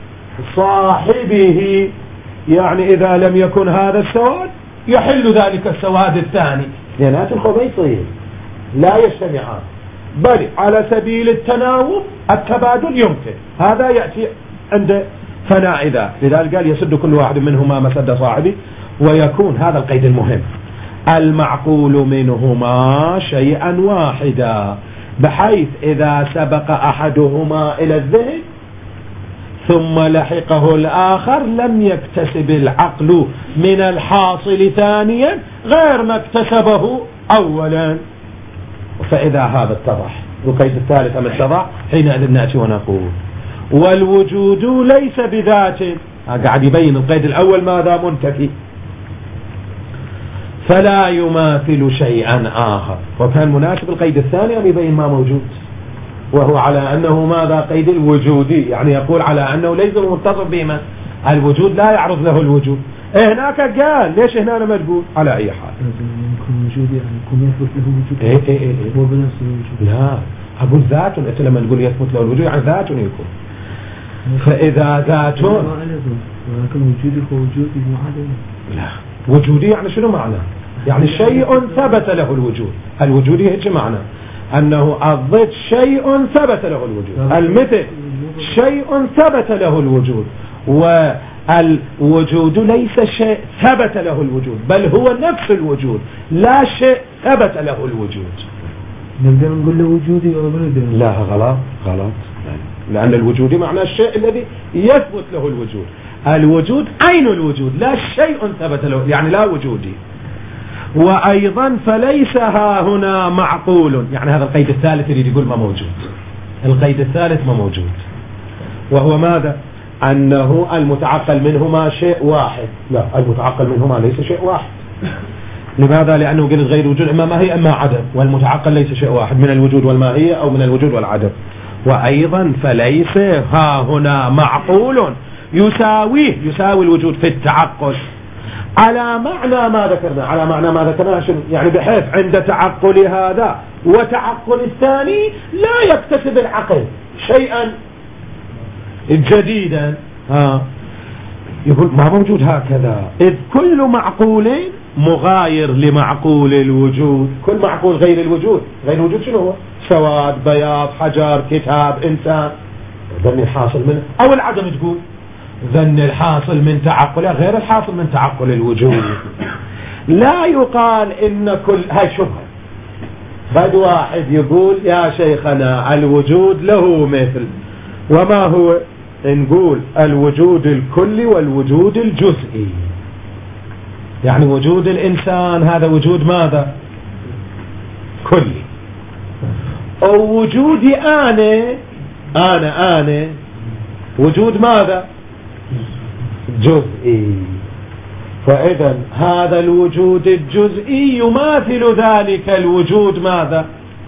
صاحبه. يعني إذا لم يكن هذا السواد يحل ذلك السواد الثاني، لأنات الخبيصين لا يجتمعان بل على سبيل التناوب التبادل يمكن. هذا يأتي عند فناء ذا. لذلك قال يسد كل واحد منهما مسد صاحبه. ويكون هذا القيد المهم المعقول منهما شيئا واحدا، بحيث إذا سبق أحدهما إلى الذهن ثم لحقه الآخر لم يكتسب العقل من الحاصل ثانيا غير ما اكتسبه أولا. فإذا هذا اتضح القيد الثالث أم اتضح حينئذ نأتي ونقول والوجود ليس بذات. قاعد يبين القيد الأول ماذا منتفي، فلا يماثل شيئا آخر. وكان مناسب القيد الثاني أن يبين ما موجود، وهو على أنه ماذا قيد الوجودي، يعني يقول على أنه ليس متصف بما الوجود لا يعرض له الوجود. إيه هناك قال ليش هنا أنا مجبور على أي حال يكون وجود يعني يكون يثبت له وجود. إيه إيه إيه هو بنفس الوجود. لا أقول ذات. أنت لما تقول يثبت له الوجود يعني ذات يكون. فإذا ذات ولكن وجودي هو وجودي معادل. لا وجودي يعني شنو معنى؟ يعني شيء ثبت له الوجود. الوجودي هيك معنى أنه الضد شيء ثبت له الوجود. المثل شيء ثبت له الوجود. والوجود ليس شيء ثبت له الوجود بل هو نفس الوجود لا شيء ثبت له الوجود. نقدر نقول له وجودي ولا بنقدر؟ لا غلط غلط. لأن الوجودي معنى الشيء الذي يثبت له الوجود. الوجود عين الوجود لا شيء ثبت له يعني لا وجودي. وأيضا فليس ها هنا معقول. يعني هذا القيد الثالث يريد يقول ما موجود. القيد الثالث ما موجود وهو ماذا؟ أنه المتعقل منهما شيء واحد. لا المتعقل منهما ليس شيء واحد. لماذا؟ لأنه قلت غير وجود إما ماهية إما عدم، والمتعقل ليس شيء واحد من الوجود والماهية أو من الوجود والعدم. وأيضا فليس ها هنا معقول يساويه يساوي الوجود في التعقل على معنى ما ذكرنا. على معنى ما ذكرنا يعني بحيث عند تعقل هذا وتعقل الثاني لا يكتسب العقل شيئا جديدا. ها يقول ما موجود هكذا، إذ كل معقول مغاير لمعقول الوجود. كل معقول غير الوجود. غير الوجود شنو هو؟ سواد بياض حجر كتاب إنسان. ذن الحاصل منه أو العدم تقول ذن الحاصل من تعقله غير الحاصل من تعقل الوجود. لا يقال إن كل هاي شبهة. بعد واحد يقول يا شيخنا الوجود له مثل. وما هو؟ نقول الوجود الكلي والوجود الجزئي. يعني وجود الإنسان هذا وجود ماذا؟ كلي. أو وجودي أنا أنا أنا وجود ماذا؟ جزئي. فإذا هذا الوجود الجزئي يماثل ذلك الوجود ماذا؟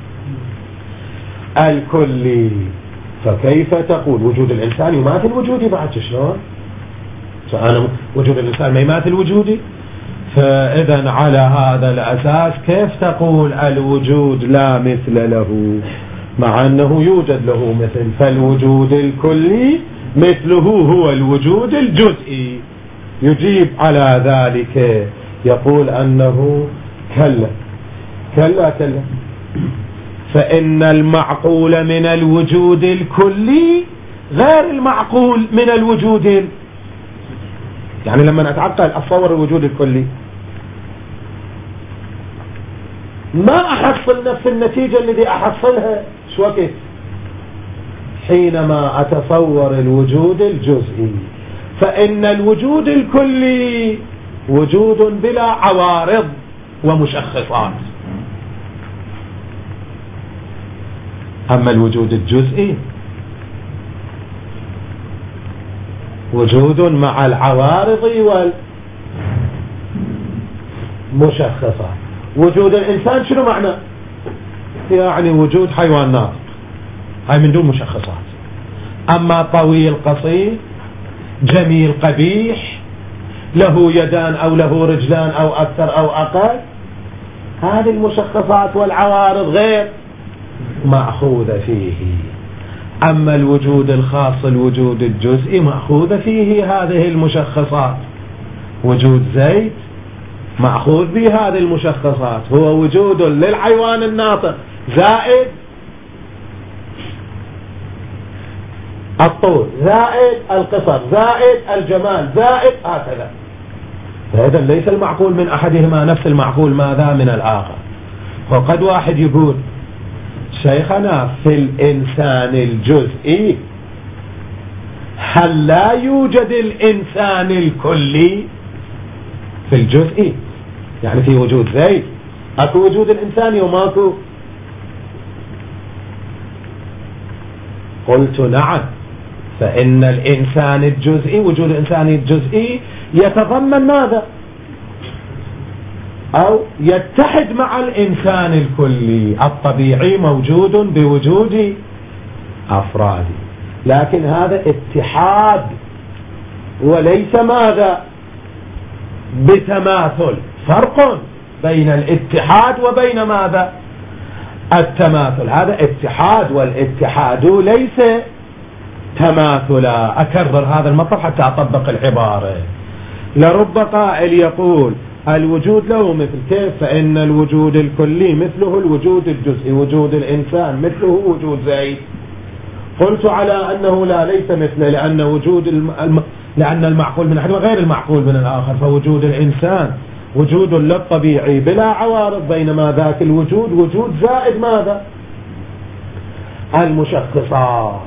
الكلي. فكيف تقول وجود الإنسان يماثل وجودي؟ بعد شلون؟ فأنا وجود الإنسان ما يماثل وجودي؟ فإذا على هذا الأساس كيف تقول الوجود لا مثل له مع أنه يوجد له مثل؟ فالوجود الكلي مثله هو الوجود الجزئي. يجيب على ذلك يقول أنه كلا كلا كلا، فإن المعقول من الوجود الكلي غير المعقول من الوجود. يعني لما أتعقل أتصور الوجود الكلي ما أحصل نفس النتيجة التي أحصلها شو وقت حينما أتصور الوجود الجزئي. فإن الوجود الكلي وجود بلا عوارض ومشخصات، أما الوجود الجزئي وجود مع العوارض والمشخصات. وجود الإنسان شنو معنى؟ يعني وجود حيوان ناطق، هاي من دون مشخصات. أما طويل قصير، جميل قبيح، له يدان أو له رجلان أو أكثر أو أقل، هذه المشخصات والعوارض غير مأخوذة فيه. أما الوجود الخاص الوجود الجزئي مأخوذة فيه هذه المشخصات. وجود زيد مأخوذ به هذه المشخصات، هو وجود للحيوان الناطق زائد الطول زائد القصر زائد الجمال زائد هكذا. فإذا ليس المعقول من أحدهما نفس المعقول ماذا من الآخر. وقد واحد يقول شيخنا في الإنسان الجزئي هل لا يوجد الإنسان الكلي في الجزئي؟ يعني في وجود زيد أكو وجود الإنسان وماكو؟ قلت نعم، فإن الإنسان الجزئي وجود الإنسان الجزئي يتضمن ماذا؟ أو يتحد مع الإنسان الكلي الطبيعي موجود بوجود أفراده، لكن هذا اتحاد وليس ماذا؟ بتماثل. فرق بين الاتحاد وبين ماذا؟ التماثل. هذا اتحاد والاتحاد ليس تماثلا. أكرر هذا المطلب حتى أطبق العبارة. لرب قائل يقول الوجود له مثل كيف؟ فإن الوجود الكلي مثله الوجود الجزئي، وجود الإنسان مثله وجود زيد. قلت على أنه لا ليس مثله، لأن وجود الم... لأن المعقول من أحد غير المعقول من الآخر. فوجود الإنسان وجود للطبيعي بلا عوارض، بينما ذاك الوجود وجود زائد ماذا؟ المشخصات.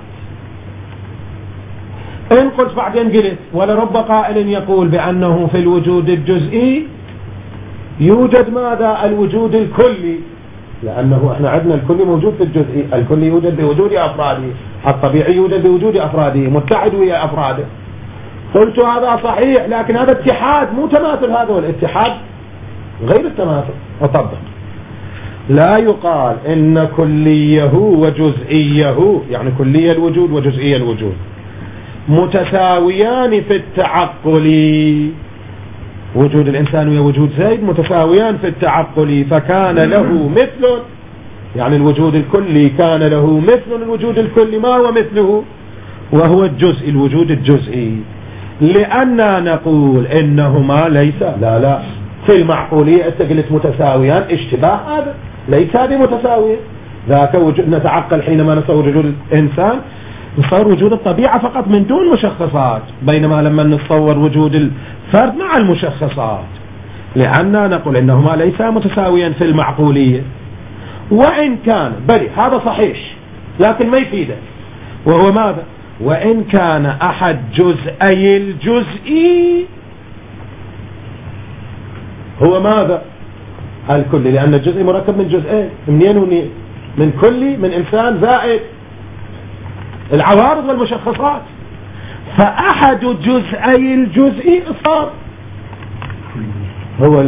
إن قلت بعدين قلت ولرب قائل يقول بأنه في الوجود الجزئي يوجد ماذا؟ الوجود الكلي، لأنه احنا عندنا الكلي موجود في الجزئي، الكلي يوجد بوجود أفراده، الطبيعي يوجد بوجود أفراده، متحد ويا أفراده. قلت هذا صحيح، لكن هذا اتحاد مو تماثل. هذا والاتحاد غير التماثل. أطبق. لا يقال إن كليه وجزئيه، يعني كلي الوجود وجزئي الوجود متساويان في التعقل. وجود الإنسان ووجود زيد متساويان في التعقل، فكان له مثل، يعني الوجود الكلي كان له مثل الوجود الكلي ما هو مثله، وهو الجزء الوجود الجزئي. لأننا نقول إنهما ليس لا لا في المعقولية. أنت قلت متساويان، اشتباه هذا، ليس هذه متساوية. ذاك وجود نتعقل حينما نصور وجود الإنسان نصور وجود الطبيعة فقط من دون مشخصات، بينما لما نصور وجود الفرد مع المشخصات. لأننا نقول إنهما ليسا متساويا في المعقولية. وإن كان بلي هذا صحيح، لكن ما يفيده. وهو ماذا؟ وإن كان أحد جزئي الجزئي هو ماذا؟ الكلي، لأن الجزئي مركب من جزئين. منين ونين؟ من كلي، من إنسان زائد العوارض والمشخصات. فأحد جزئي الجزء صار هو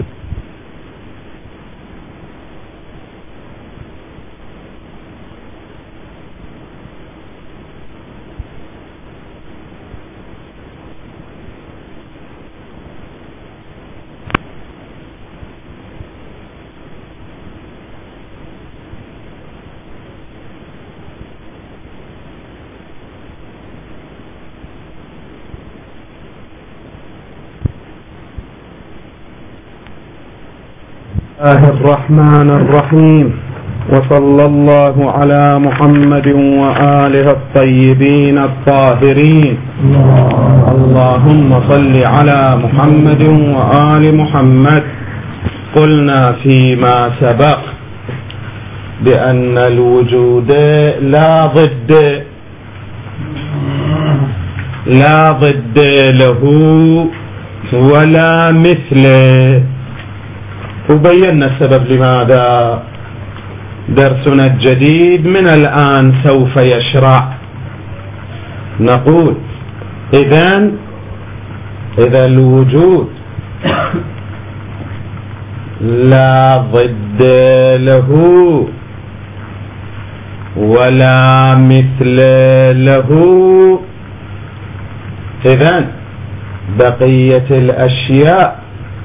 الله الرحمن الرحيم. وصلى الله على محمد وآله الطيبين الطاهرين. اللهم صل على محمد وآل محمد. قلنا فيما سبق بأن الوجود لا ضد لا ضد له ولا مثله، وبينا السبب لماذا. درسنا الجديد من الآن سوف يشرع. نقول إذن إذا الوجود لا ضد له ولا مثل له، إذن بقية الأشياء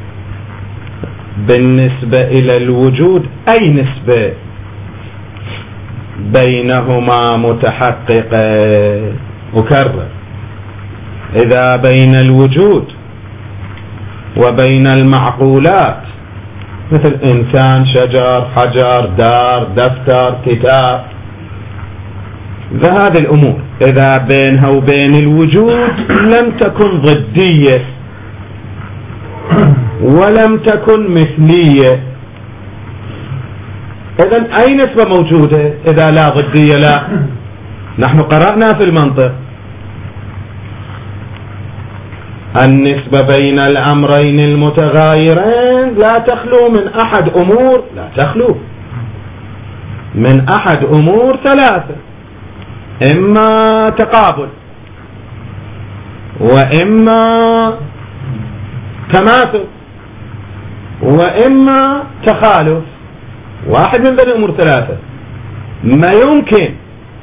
بالنسبة إلى الوجود أي نسبة بينهما متحققة. أكرر، إذا بين الوجود وبين المعقولات مثل إنسان، شجر، حجر، دار، دفتر، كتاب، فهذه الأمور إذا بينها وبين الوجود لم تكن ضدية ولم تكن مثلية، إذن أي نسبة موجودة إذا لا ضدية؟ لا. نحن قرأنا في المنطق النسبة بين الأمرين المتغايرين لا تخلو من أحد أمور لا تخلو من أحد أمور ثلاثة: إما تقابل، وإما تماثل، وإما تخالف. واحد من ذي الأمور ثلاثة. ما يمكن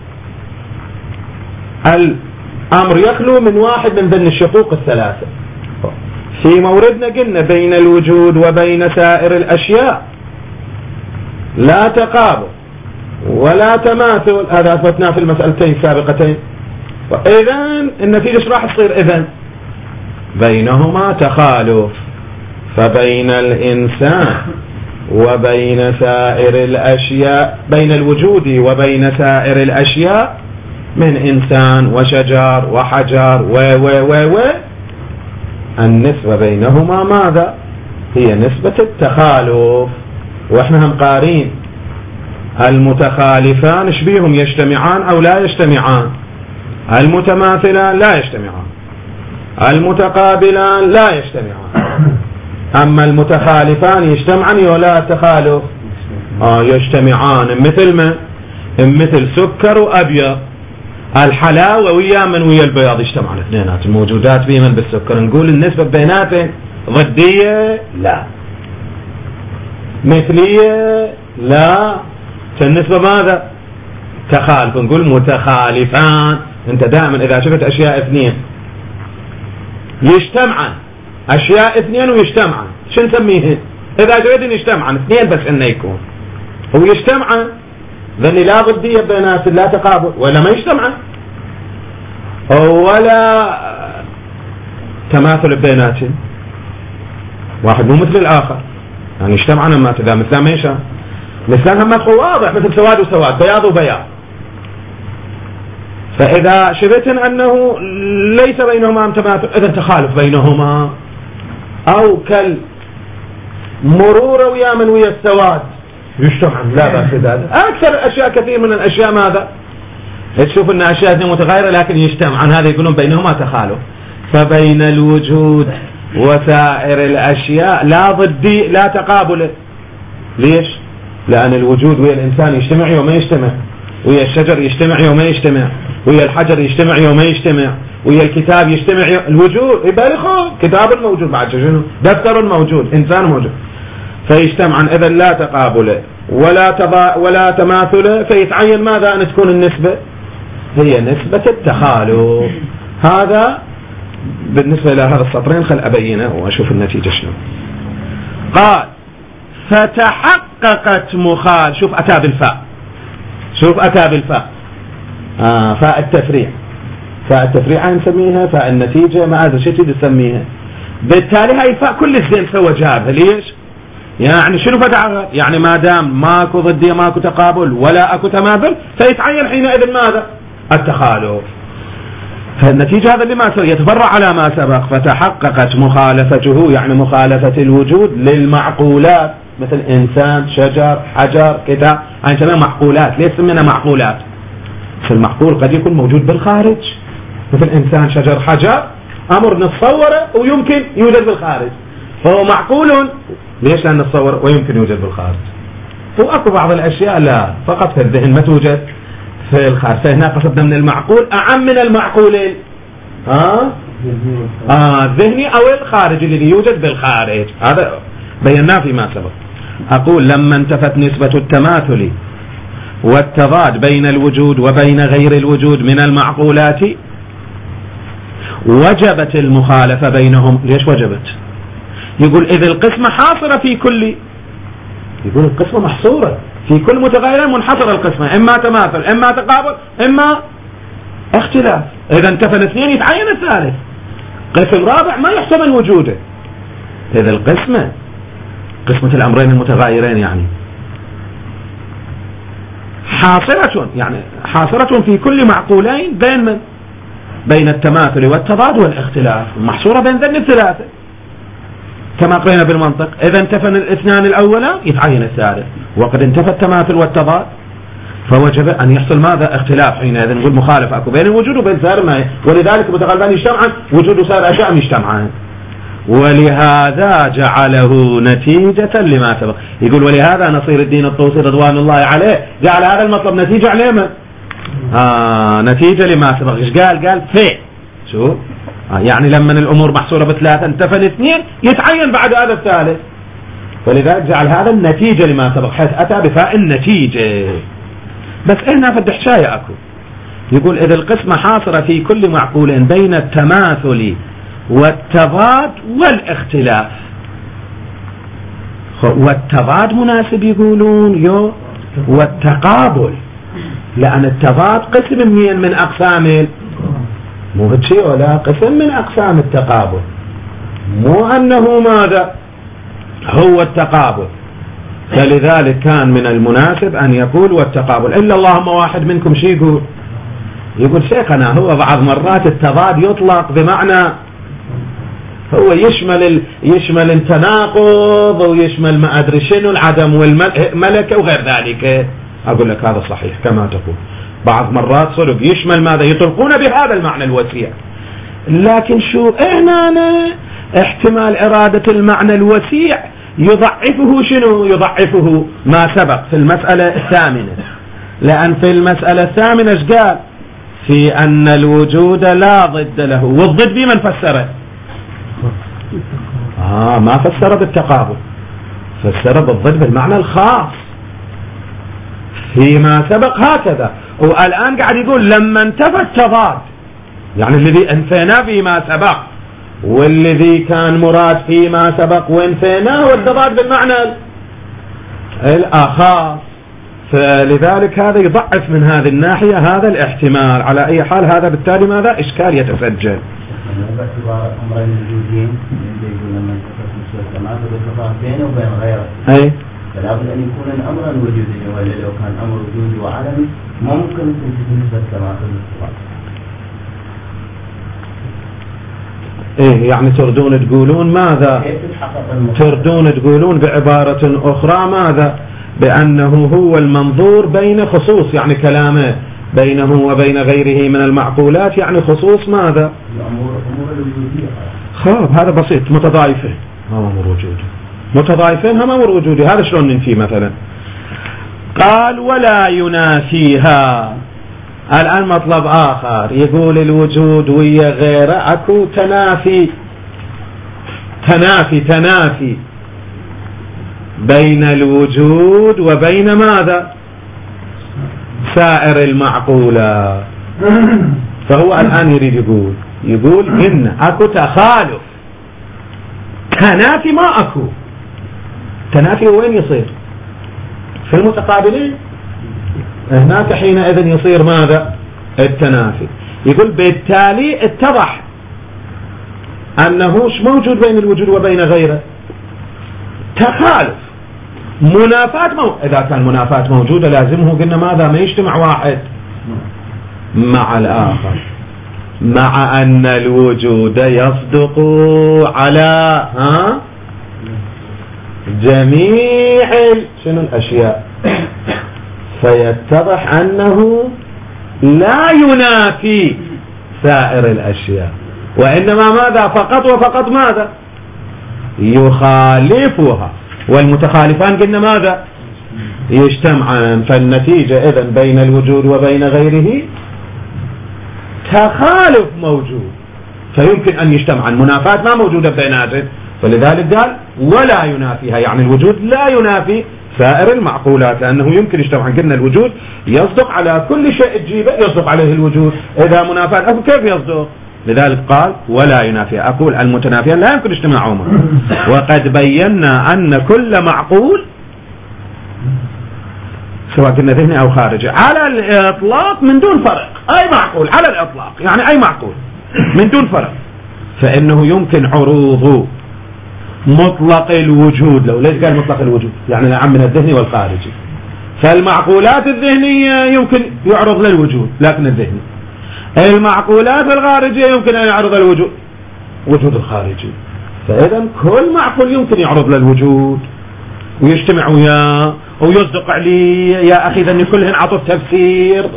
الأمر يخلو من واحد من ذي الشقوق الثلاثة. في موردنا قلنا بين الوجود وبين سائر الأشياء لا تقابل ولا تماثل، هذا أثبتناه في المسألتين السابقتين. إذن النتيجة ايش راح تصير؟ إذن بينهما تخالف. فبين الإنسان وبين سائر الأشياء، بين الوجود وبين سائر الأشياء من إنسان وشجر وحجر و و و و النسبة بينهما ماذا؟ هي نسبة التخالف. وإحنا هم قارين المتخالفان شبيهم يجتمعان أو لا يجتمعان، المتماثلان لا يجتمعان، المتقابلان لا يجتمعان. أما المتخالفان يجتمعان ولا تخالف؟ آه يجتمعان. مثل ما مثل سكر وأبيض، الحلاوة ويا من ويا البياض يجتمعان اثنينات الموجودات بيمن بالسكر. نقول النسبة بيناتهم ضدية؟ لا. مثلية؟ لا. فالنسبة ماذا؟ تخالف. نقول متخالفان. انت دائما اذا شفت اشياء اثنين يجتمعان، اشياء اثنين ويجتمعان، شو نسميهن؟ اذا جريدن يجتمعان اثنين بس انه يكون هو يجتمعان، ذني لا ضدية بينات، لا تقابل، ولا ما يجتمعان ولا تماثل بيناتهم. واحد مو مثل الاخر، يعني يجتمعان اما اذا مثلا ما يشاء. مثلا هم واضح مثل سواد وسواد، بياض وبياض. فإذا شبهتن أنه ليس بينهما تماثل إذا تخالف بينهما. أو كالمرور ويا من ويا السواد يجتمعان، لا بأس ذلك. أكثر الأشياء كثير من الأشياء ماذا؟ تشوف أن أشياء متغيرة لكن يجتمعان، هذا يقولون بينهما تخالف. فبين الوجود وسائر الأشياء لا ضدي لا تقابل. ليش؟ لأن الوجود ويا الإنسان يجتمع وما يجتمع، ويا الشجر يجتمع وما يجتمع، ويا الحجر يجتمع وما يجتمع، ويا الكتاب يجتمع الوجود يبالغون، كتاب موجود بعد شنو، دفتر موجود، إنسان موجود، فيجتمعا إذا لا تقابل ولا تضا ولا تماثل، فيتعين ماذا أن تكون النسبة؟ هي نسبة التخالف. هذا بالنسبة إلى هذا السطرين، خل أبينه وأشوف النتيجة شنو. قال فتحققت مخال، شوف أتى بالفاء، شوف أتى بالفاء، آه فاء التفريع، فاء التفريع نسميها فاء النتيجة، ما أدري شو تريد تسميها. بالتالي هاي الفاء كل الزين سوى جابها، ليش؟ يعني شنو فتحققت؟ يعني ما دام ماكو ضدية ماكو تقابل ولا أكو تماثل، فيتعين حينئذ ماذا؟ التخالف. فالنتيجة هذا اللي ما سوى يتفرع على ما سبق. فتحققت مخالفته يعني مخالفة الوجود للمعقولات، مثل إنسان، شجر، حجر، كتاب، هاي نسميها معقولات. ليش سمينا معقولات؟ المعقول قد يكون موجود بالخارج، مثل إنسان، شجر، حجر، أمر نتصوره ويمكن يوجد بالخارج، فهو معقول. ليش؟ لأن نتصوره ويمكن يوجد بالخارج. وأكو بعض الأشياء لا، فقط في الذهن ما توجد في الخارج. فهنا قصدنا من المعقول أعم من المعقولين، ها آه الذهني أو الخارجي الذي يوجد بالخارج. هذا بيناه فيما سبق. أقول لما انتفت نسبة التماثل والتضاد بين الوجود وبين غير الوجود من المعقولات، وجبت المخالفة بينهم. ليش وجبت؟ يقول إذ القسمة حاصرة في كل، يقول القسمة محصورة في كل متغير منحصر القسمة، إما تماثل، إما تقابل، إما اختلاف. إذا انتفى الاثنين يتعين الثالث. قسم رابع ما يحتمل وجوده. إذا القسمة قسمة الأمرين المتغيرين يعني حاصرة، يعني حاصرة في كل معقولين بين من؟ بين التماثل والتضاد والاختلاف، محصورة بين ذن الثلاثة كما قلنا بالمنطق. إذا انتفى الاثنان الأولى يتعين الثالث، وقد انتفى التماثل والتضاد فوجب أن يحصل ماذا؟ اختلاف. حينئذ نقول مخالفة أكو بين الوجود وبين سائر ما، ولذلك متقابلان يجتمعان، وجود وسائر أشياء يجتمعان. ولهذا جعله نتيجة لما سبق. يقول ولهذا نصير الدين الطوسي رضوان الله عليه جعل هذا المطلب نتيجة عليه، آه نتيجة لما سبق. إيش قال؟ قال في شو آه يعني لما الأمور محصورة بثلاثة انتفى الاثنين يتعين بعد هذا الثالث، ولذلك جعل هذا النتيجة لما سبق، حيث أتى بفاء النتيجة. بس هنا في الدحشاية أكو يقول إذا القسمة حاصرة في كل معقول بين التماثل والتضاد والاختلاف. والتضاد مناسب يقولون يو والتقابل، لأن التضاد قسم من من أقسام، مو هالشيء ولا قسم من أقسام التقابل، مو أنه ماذا هو التقابل. فلذلك كان من المناسب أن يقول والتقابل. إلا اللهم واحد منكم شي يقول يقول شيخنا هو بعض مرات التضاد يطلق بمعنى هو يشمل ال... يشمل التناقض ويشمل ما أدري شنو العدم والملكة وغير ذلك. أقول لك هذا صحيح كما تقول، بعض مرات صدق يشمل ماذا؟ يطلقون بهذا المعنى الوسيع. لكن شو هنا احتمال إرادة المعنى الوسيع يضعفه شنو؟ يضعفه ما سبق في المسألة الثامنة. لأن في المسألة الثامنة ايش قال؟ في أن الوجود لا ضد له، والضد بمن فسره؟ آه ما فسر بالتقابل، فسر بالضد بالمعنى الخاص فيما سبق هكذا. والآن قاعد يقول لما انتفى التضاد، يعني الذي انفيناه فيما سبق والذي كان مراد فيما سبق وانفيناه هو التضاد بالمعنى الآخر. فلذلك هذا يضعف من هذه الناحية هذا الاحتمال. على أي حال هذا بالتالي ماذا؟ إشكال يتسجل. باعتبار أمرين وجودين يقول لما انتفت نسبة التماثل والتضاد بينه وبين غيره، أي فلا بد أن يكون الأمر وجودي، ولا لو كان أمر وجودي وعدمي ممكن تنتفي نسبة التماثل والتضاد. إيه يعني تردون تقولون ماذا؟ تردون تقولون بعبارة أخرى ماذا؟ بأنه هو المنظور بين خصوص، يعني كلامه بينه وبين غيره من المعقولات يعني خصوص ماذا؟ الأمور الوجودية. خاب هذا بسيط، متضايفين هم أمر وجودي، متضايفين هم أمر وجودي. هذا شلون ننفي مثلا؟ قال ولا ينافيها، الآن مطلب آخر يقول الوجود ويا غيره أكو تنافي تنافي تنافي بين الوجود وبين ماذا؟ سائر المعقولات. فهو الآن يريد يقول يقول إن أكو تخالف، تنافي ما أكو. تنافي وين يصير؟ في المتقابلين. هناك حينئذ يصير ماذا؟ التنافي. يقول بالتالي اتضح أنه مش موجود بين الوجود وبين غيره، تخالف، منافاة. مو... إذا كان منافاة موجودة لازمه قلنا ماذا؟ ما يجتمع واحد مع الآخر، مع أن الوجود يصدق على ها جميع شنو الأشياء، فيتضح أنه لا ينافي سائر الأشياء، وإنما ماذا؟ فقط وفقط ماذا؟ يخالفها. والمتخالفان قلنا ماذا؟ يجتمعان. فالنتيجة إذن بين الوجود وبين غيره تخالف موجود، فيمكن أن يجتمعان. منافاة ما موجودة بيناتهم، فلذلك قال ولا ينافيها، يعني الوجود لا ينافي سائر المعقولات، لأنه يمكن يجتمعان. قلنا الوجود يصدق على كل شيء تجيبه يصدق عليه الوجود. إذا منافاة أكو كيف يصدق؟ لذلك قال ولا ينافي. أقول المتنافيان لا يمكن اجتماعهما، وقد بينا أن كل معقول سواء كنا ذهني أو خارجي على الإطلاق من دون فرق، أي معقول على الإطلاق يعني أي معقول من دون فرق، فإنه يمكن عروض مطلق الوجود. لو ليش قال مطلق الوجود؟ يعني نعم من الذهني والخارجي. فالمعقولات الذهنية يمكن يعرض للوجود لكن الذهني، المعقولات الخارجية يمكن أن يعرض الوجود وجود الخارجي. فإذا كل معقول يمكن يعرض للوجود ويجتمع وياه ويصدق عليه. يا أخي ذني كلهن عطف تفسير.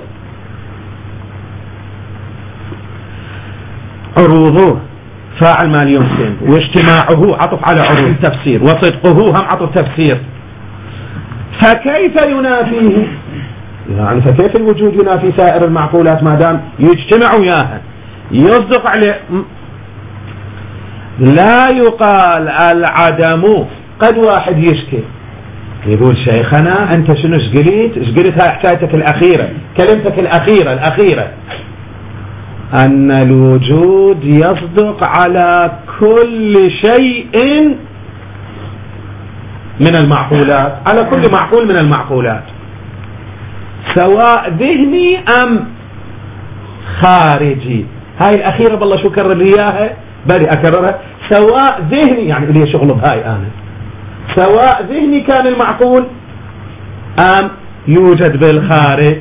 عروضه فاعل مال يمكن، واجتماعه عطف على عروض تفسير، وصدقه هم عطف تفسير. فكيف ينافيه؟ يعني فكيف الوجود ينافي سائر المعقولات ما دام يجتمع وياها يصدق عليه؟ لا يقال العدم. قد واحد يشكي يقول شيخنا أنت شنو شقلت؟ شقلت هاي حكايتك الأخيرة، كلمتك الأخيرة الأخيرة أن الوجود يصدق على كل شيء من المعقولات، على كل معقول من المعقولات سواء ذهني أم خارجي. هاي الأخيرة بالله شو كرر لي إياها، بلي أكررها. سواء ذهني يعني لي شغل بهاي أنا، سواء ذهني كان المعقول أم يوجد بالخارج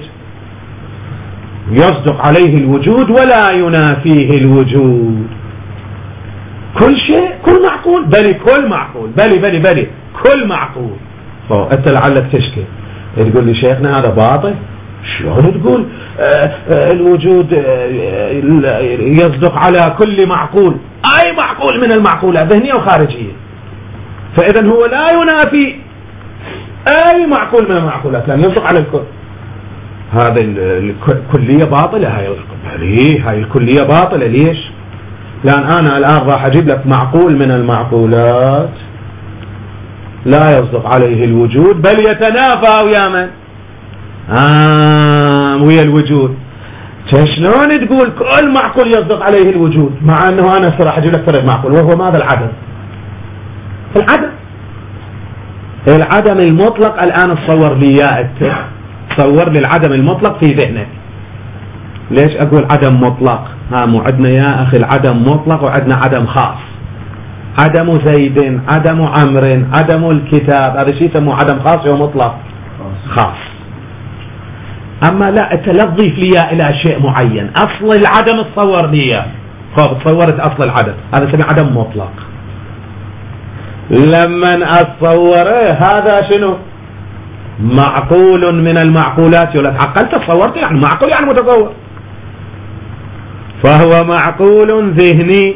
يصدق عليه الوجود ولا ينافيه الوجود. كل شيء كل معقول، بلي كل معقول، بلي بلي بلي كل معقول. أنت لعلك تشكي تقول لي شيخنا هذا باطل، شلون تقول آه آه الوجود آه يصدق على كل معقول؟ أي معقول من المعقولات ذهنية وخارجية. فإذا هو لا ينافي أي معقول من المعقولات لأن يصدق على الكل. هذا الكلية باطلة، هاي هاي الكلية باطلة. ليش؟ لأن أنا الآن راح أجيب لك معقول من المعقولات لا يصدق عليه الوجود بل يتنافى ويا من؟ آه ويا الوجود. شلون تقول كل معقول يصدق عليه الوجود مع أنه أنا راح أجيب لك فرد معقول وهو ماذا؟ العدم. العدم العدم المطلق. الآن تصور لي يا تصور لي العدم المطلق في ذهنك. ليش أقول عدم مطلق؟ ها مو عندنا يا أخي العدم مطلق وعندنا عدم خاص. عدم زيد، عدم عمر، عدم الكتاب، هذا شيء يسموه عدم خاص ومطلق خاص. أما لا تلضيف لي إلى شيء معين، أصل العدم تصور لي خب تصورت أصل العدم، هذا يسمى عدم مطلق. لما أتصوره هذا شنو؟ معقول من المعقولات. ولا عقلت تصورت يعني معقول يعني متصور، فهو معقول ذهني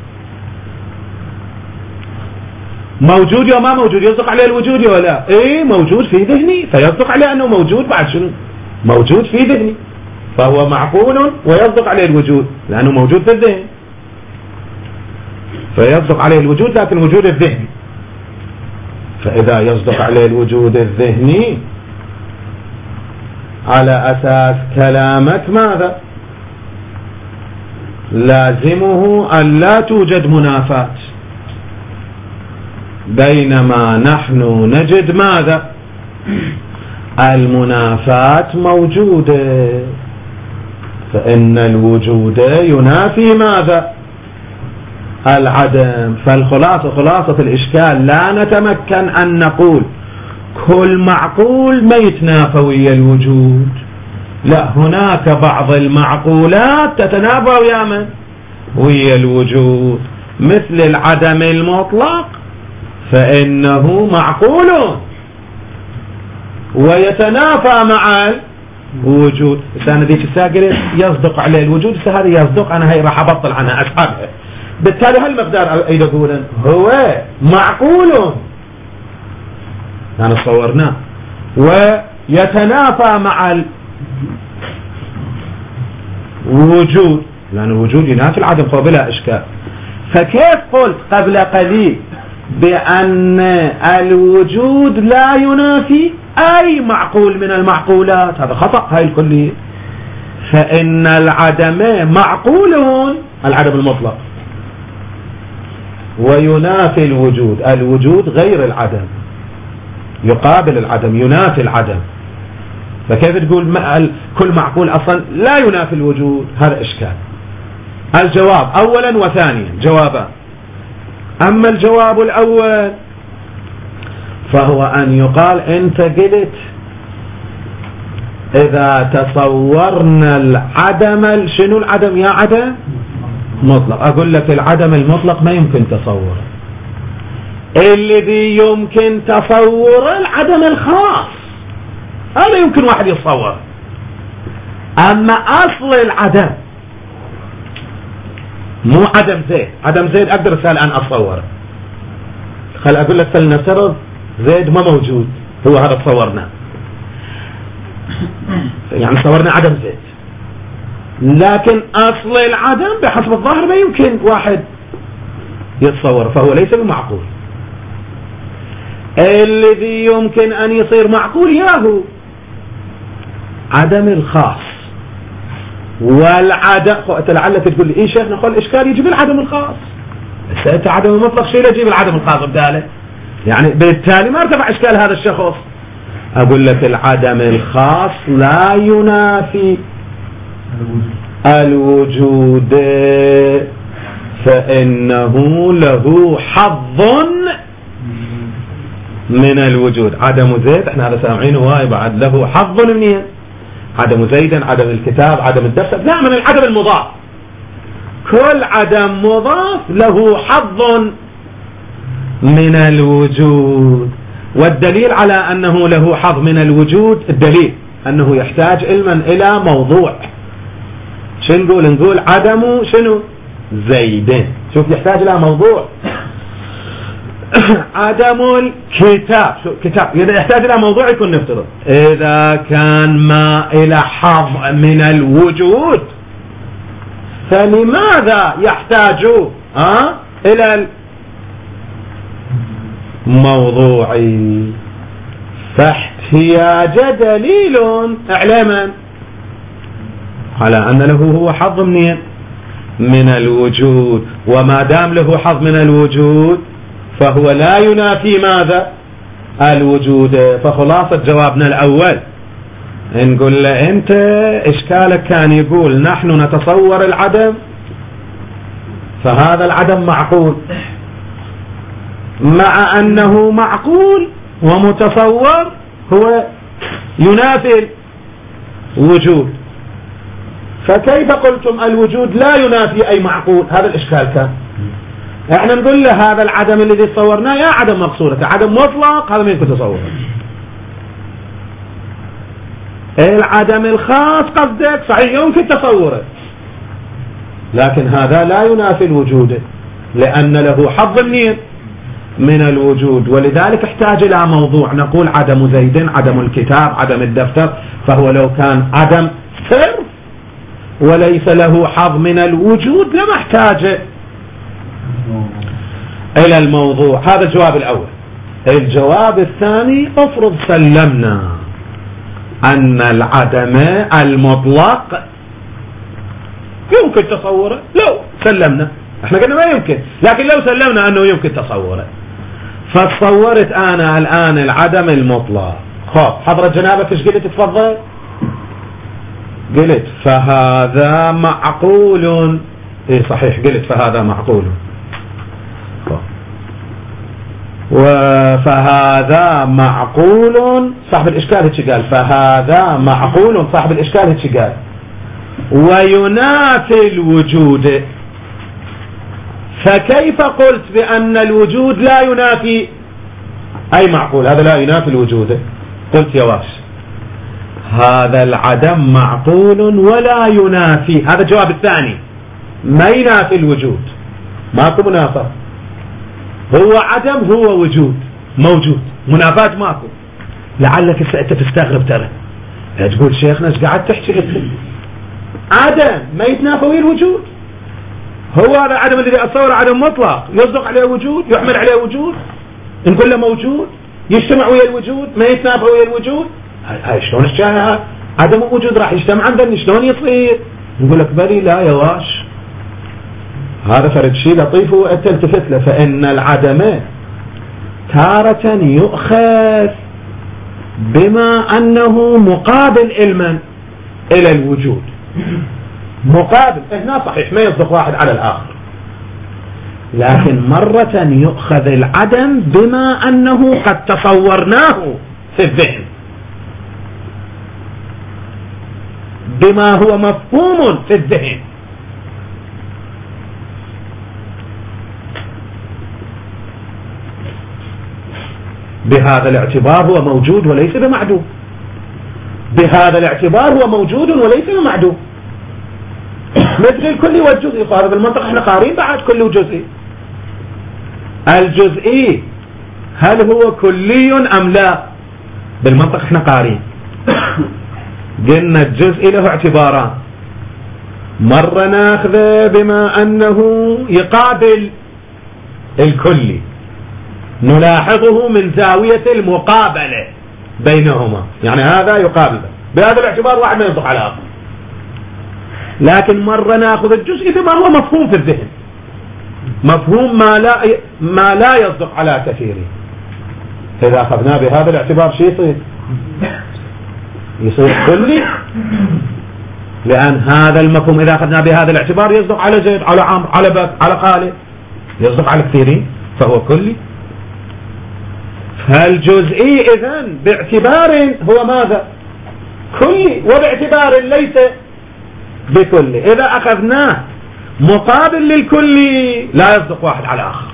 موجود وما موجود. يصدق عليه الوجود ولا ايه؟ موجود في ذهني فيصدق عليه انه موجود. بعد شنو؟ موجود في ذهني. فهو معقول ويصدق عليه الوجود لأنه موجود في الذهن، فيصدق عليه الوجود لكن وجود الذهني. فإذا يصدق عليه الوجود الذهني على أساس كلامك ماذا؟ لازمه أن لا توجد منافاة، بينما نحن نجد ماذا؟ المنافاة موجودة، فإن الوجود ينافي ماذا؟ العدم. فالخلاصة خلاصة الإشكال لا نتمكن أن نقول كل معقول ما يتنافى ويا الوجود، لا، هناك بعض المعقولات تتنافى ويا من؟ ويا الوجود، مثل العدم المطلق فإنه معقول ويتنافى مع الوجود. الثاني ذيك الساقلة يصدق عليه الوجود، هذا يصدق، أنا هاي راح أبطل عنها أسحبها. بالتالي هالمقدار أيضا يقولون هو معقول يعني صورناه ويتنافى مع الوجود، لأن الوجود ينافي العدم فبلا إشكال. فكيف قلت قبل قليل بأن الوجود لا ينافي أي معقول من المعقولات؟ هذا خطأ هاي الكلية. فإن العدم معقول، العدم المطلق، وينافي الوجود، الوجود غير العدم، يقابل العدم، ينافي العدم. فكيف تقول كل معقول أصلا لا ينافي الوجود؟ هذا إشكال. الجواب أولا وثانيا جوابان. أما الجواب الأول فهو أن يقال أنت قلت إذا تصورنا العدم، شنو العدم يا عدم؟ مطلق. أقول لك العدم المطلق ما يمكن تصوره، الذي يمكن تصور العدم الخاص، هذا يمكن واحد يتصور. أما أصل العدم مو عدم زيد، عدم زيد أقدر الآن أتصوره. خل أقول لك فلنفترض زيد ما موجود، هو هذا تصورنا، يعني صورنا عدم زيد، لكن أصل العدم بحسب الظاهر ما يمكن واحد يتصور، فهو ليس بمعقول. الذي يمكن أن يصير معقول ياهو عدم الخاص والعدم. لعلك تقول لي إيه شيخ نقول الإشكال يجيب العدم الخاص، أنت عدم المطلق شيء لا يجيب العدم الخاص بداله، يعني بالتالي ما ارتفع إشكال هذا الشخص. أقول لك العدم الخاص لا ينافي الوجود، فإنه له حظ من الوجود. عدم زيد احنا هذا سامعينه واي بعد، له حظ منين؟ عدم زيد، عدم الكتاب، عدم الدفتر، لا، من العدم المضاف. كل عدم مضاف له حظ من الوجود. والدليل على أنه له حظ من الوجود، الدليل أنه يحتاج علما إلى موضوع. شنو نقول؟ نقول عدم شنو؟ زيد. شوف يحتاج إلى موضوع. عدم الكتاب، شو كتاب يحتاج إلى موضوع يكون نفترض. إذا كان ما إلى حظ من الوجود فلماذا يحتاج أه؟ إلى الموضوع؟ فاحتياج دليل إعلاما على أن له هو حظ منين؟ من الوجود. وما دام له حظ من الوجود فهو لا ينافي ماذا؟ الوجود. فخلاصة جوابنا الأول نقول له أنت إشكالك كان يقول نحن نتصور العدم، فهذا العدم معقول، مع أنه معقول ومتصور هو ينافي الوجود. فكيف قلتم الوجود لا ينافي أي معقول؟ هذا الإشكال كان. احنا نقول له هذا العدم الذي تصورناه يا عدم مقصورة، عدم مطلق، هذا ما يمكن تصوره. العدم الخاص قصدك صحيح يمكن تصوره، لكن هذا لا ينافي الوجود لأن له حظ منين؟ من الوجود. ولذلك احتاج إلى موضوع. نقول عدم زيد، عدم الكتاب، عدم الدفتر، فهو لو كان عدم صرف وليس له حظ من الوجود لما احتاج إلى الموضوع. هذا الجواب الأول. الجواب الثاني، افرض سلمنا أن العدم المطلق يمكن تصوره، لو سلمنا، احنا قلنا ما يمكن، لكن لو سلمنا أنه يمكن تصوره، فتصورت أنا الآن العدم المطلق. خب حضرة جنابك ايش قلت؟ تفضل. قلت فهذا معقول. ايه صحيح، قلت فهذا معقول. فهذا معقول، صاحب الإشكال هيك قال، فهذا معقول، صاحب الإشكال هيك قال، وينافي الوجود. فكيف قلت بأن الوجود لا ينافي أي معقول؟ هذا لا ينافي الوجود. قلت يا واش هذا العدم معقول ولا ينافي، هذا الجواب الثاني، ما ينافي الوجود، ماكو منافاة، هو عدم هو وجود، موجود، منافاة ماكو. لعلك انت تستغرب، ترى تقول شيخنا ايش قاعد تحكي؟ عدم ما يتنافى ويا الوجود، هو هذا العدم الذي اتصور عدم مطلق يصدق عليه وجود، يحمل عليه وجود، نقول له موجود، يجتمع ويا الوجود، ما يتنافى ويا الوجود. هاي شلون الشيء؟ عدم وجود راح يجتمع عندنا، شلون يصير؟ نقول لك بلي لا يا واش، هذا فرد شيء لطيف وانت التفت له. فإن العدم تارة يؤخذ بما أنه مقابل علما إلى الوجود، مقابل هنا صحيح ما يصدق واحد على الآخر، لكن مرة يؤخذ العدم بما أنه قد تصورناه في الذهن، بما هو مفهوم في الذهن. بهذا الاعتبار هو موجود وليس بمعدوم، بهذا الاعتبار هو موجود وليس بمعدوم، مثل الكلي والجزئي. هذا بالمنطق احنا قارين بعد كلي وجزئي. الجزئي هل هو كلي ام لا؟ بالمنطق احنا قارين، قلنا الجزئي له اعتباران، مرة ناخذه بما انه يقابل الكلي، نلاحظه من زاوية المقابلة بينهما، يعني هذا يقابل بهذا الاعتبار، واحد ما يصدق على آخر. لكن مرة ناخذ الجزء بما هو مفهوم في الذهن، مفهوم ما لا ما لا يصدق على كثيره. إذا أخذناه بهذا الاعتبار شيء يصير يصير كلي، لأن هذا المفهوم إذا أخذناه بهذا الاعتبار يصدق على زيد، على عمرو، على بكر، على خالد، يصدق على كثيرين، فهو كلي. فالجزئي إذن باعتبار هو ماذا؟ كلي، وباعتبار ليس بكلي. إذا أخذناه مقابل للكلي لا يصدق واحد على آخر.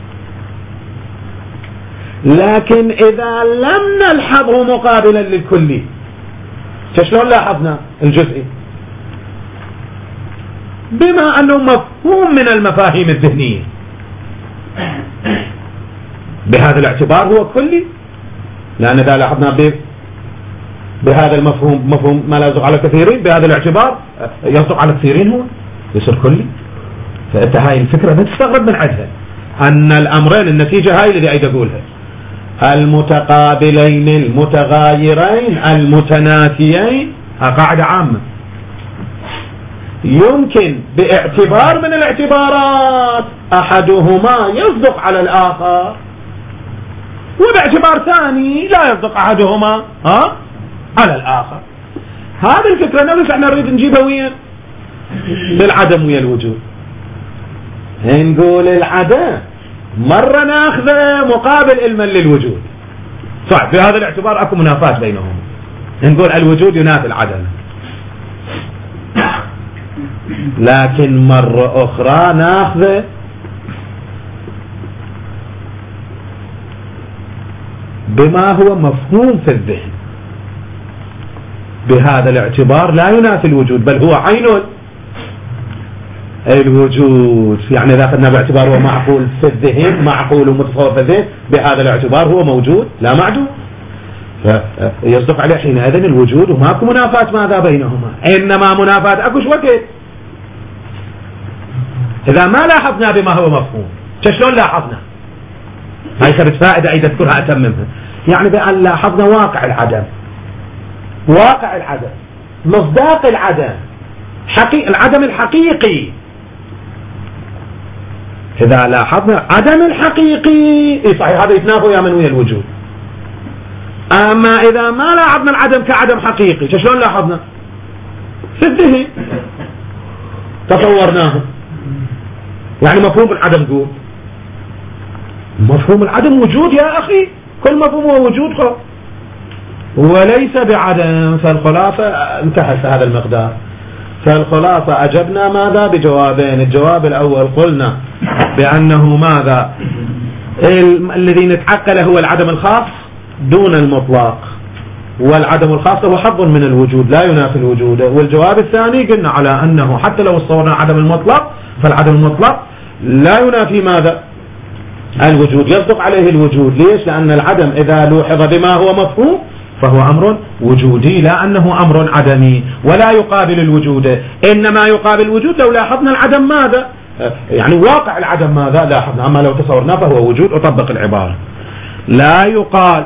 لكن إذا لم نلحظه مقابلا للكلي، شلون لاحظنا الجزئي؟ بما أنه مفهوم من المفاهيم الذهنية، بهذا الاعتبار هو كلي، لأن إذا لاحظنا بهذا المفهوم، مفهوم ما لا يصدق على كثيرين، بهذا الاعتبار يصدق على كثيرين، هو يصير كلي. فأنت هاي الفكرة لا تستغرب من عدها، أن الأمرين النتيجة هاي اللي قاعد أقولها، المتقابلين المتغايرين المتنافيين، ها قاعدة عامة، يمكن باعتبار من الاعتبارات أحدهما يصدق على الآخر، وباعتبار ثاني لا يصدق أحدهما ها على الآخر. هذه الفكرة نفس احنا نريد نجيبها وين؟ بالعدم ويا الوجود. نقول العدم مرة ناخذه مقابل علما للوجود، صح، في هذا الاعتبار اكو منافاة بينهم، نقول الوجود ينافي العدم. لكن مرة أخرى ناخذه بما هو مفهوم في الذهن، بهذا الاعتبار لا ينافي الوجود، بل هو عين الوجود. يعني إذا أخذنا باعتبار هو معقول في الذهن، معقول ومتصور في الذهن، بهذا الاعتبار هو موجود لا معدوم. يصدق عليه حينئذ الوجود وماكو منافاة ماذا بينهما، إنما منافاة أكوش وقت إذا ما لاحظنا بما هو مفهوم. شلون لاحظنا؟ هاي صارت فائدة أيضا أذكرها أتممها، يعني بأن لاحظنا واقع العدم، واقع العدم، مصداق العدم، حقيقي العدم الحقيقي. إذا لاحظنا عدم الحقيقي إيه صحيح هذا يتنافى يا من ويا الوجود. أما إذا ما لاحظنا العدم كعدم حقيقي شلون لاحظنا؟ في الذهن تصورناه، يعني مفهوم العدم قول مفهوم العدم وجود يا أخي، كل مفهوم هو وجود خلاص وليس بعدم. فالخلاصة انتهت هذا المقدار. فالخلاصة أجبنا ماذا بجوابين. الجواب الأول قلنا بأنه ماذا الذي نتعقله هو العدم الخاص دون المطلق، والعدم الخاص هو حظ من الوجود لا ينافي الوجود. والجواب الثاني قلنا على أنه حتى لو صورنا عدم المطلق فالعدم المطلق لا ينافي ماذا الوجود، يصدق عليه الوجود. ليش؟ لأن العدم إذا لوحظ بما هو مفهوم فهو أمر وجودي لا أنه أمر عدمي، ولا يقابل الوجود، إنما يقابل الوجود لو لاحظنا العدم ماذا يعني واقع العدم ماذا لاحظنا. أما لو تصورناه فهو وجود. أطبق العبارة، لا يقال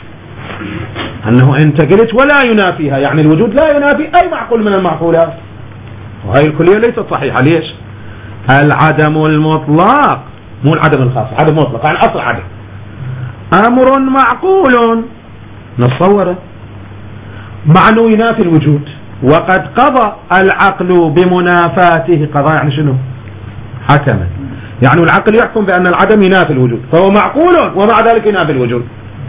أنه أنت قلت ولا ينافيها، يعني الوجود لا ينافي أي معقول من المعقولات، وهي الكلية ليست صحيحة. ليش؟ العدم المطلق مو العدم الخاص، عدم مطلق يعني أصل عدم أمر معقول نتصوره مع أنه ينافي الوجود، وقد قضى العقل بمنافاته. قضاء يعني شنو؟ حكما، يعني العقل يحكم بأن العدم ينافي الوجود فهو معقول ومع ذلك ينافي الوجود.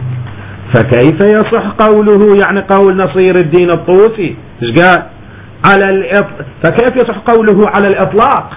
فكيف يصح قوله يعني قول نصير الدين الطوسي ايش قال على الإطلاق؟ فكيف يصح قوله على الإطلاق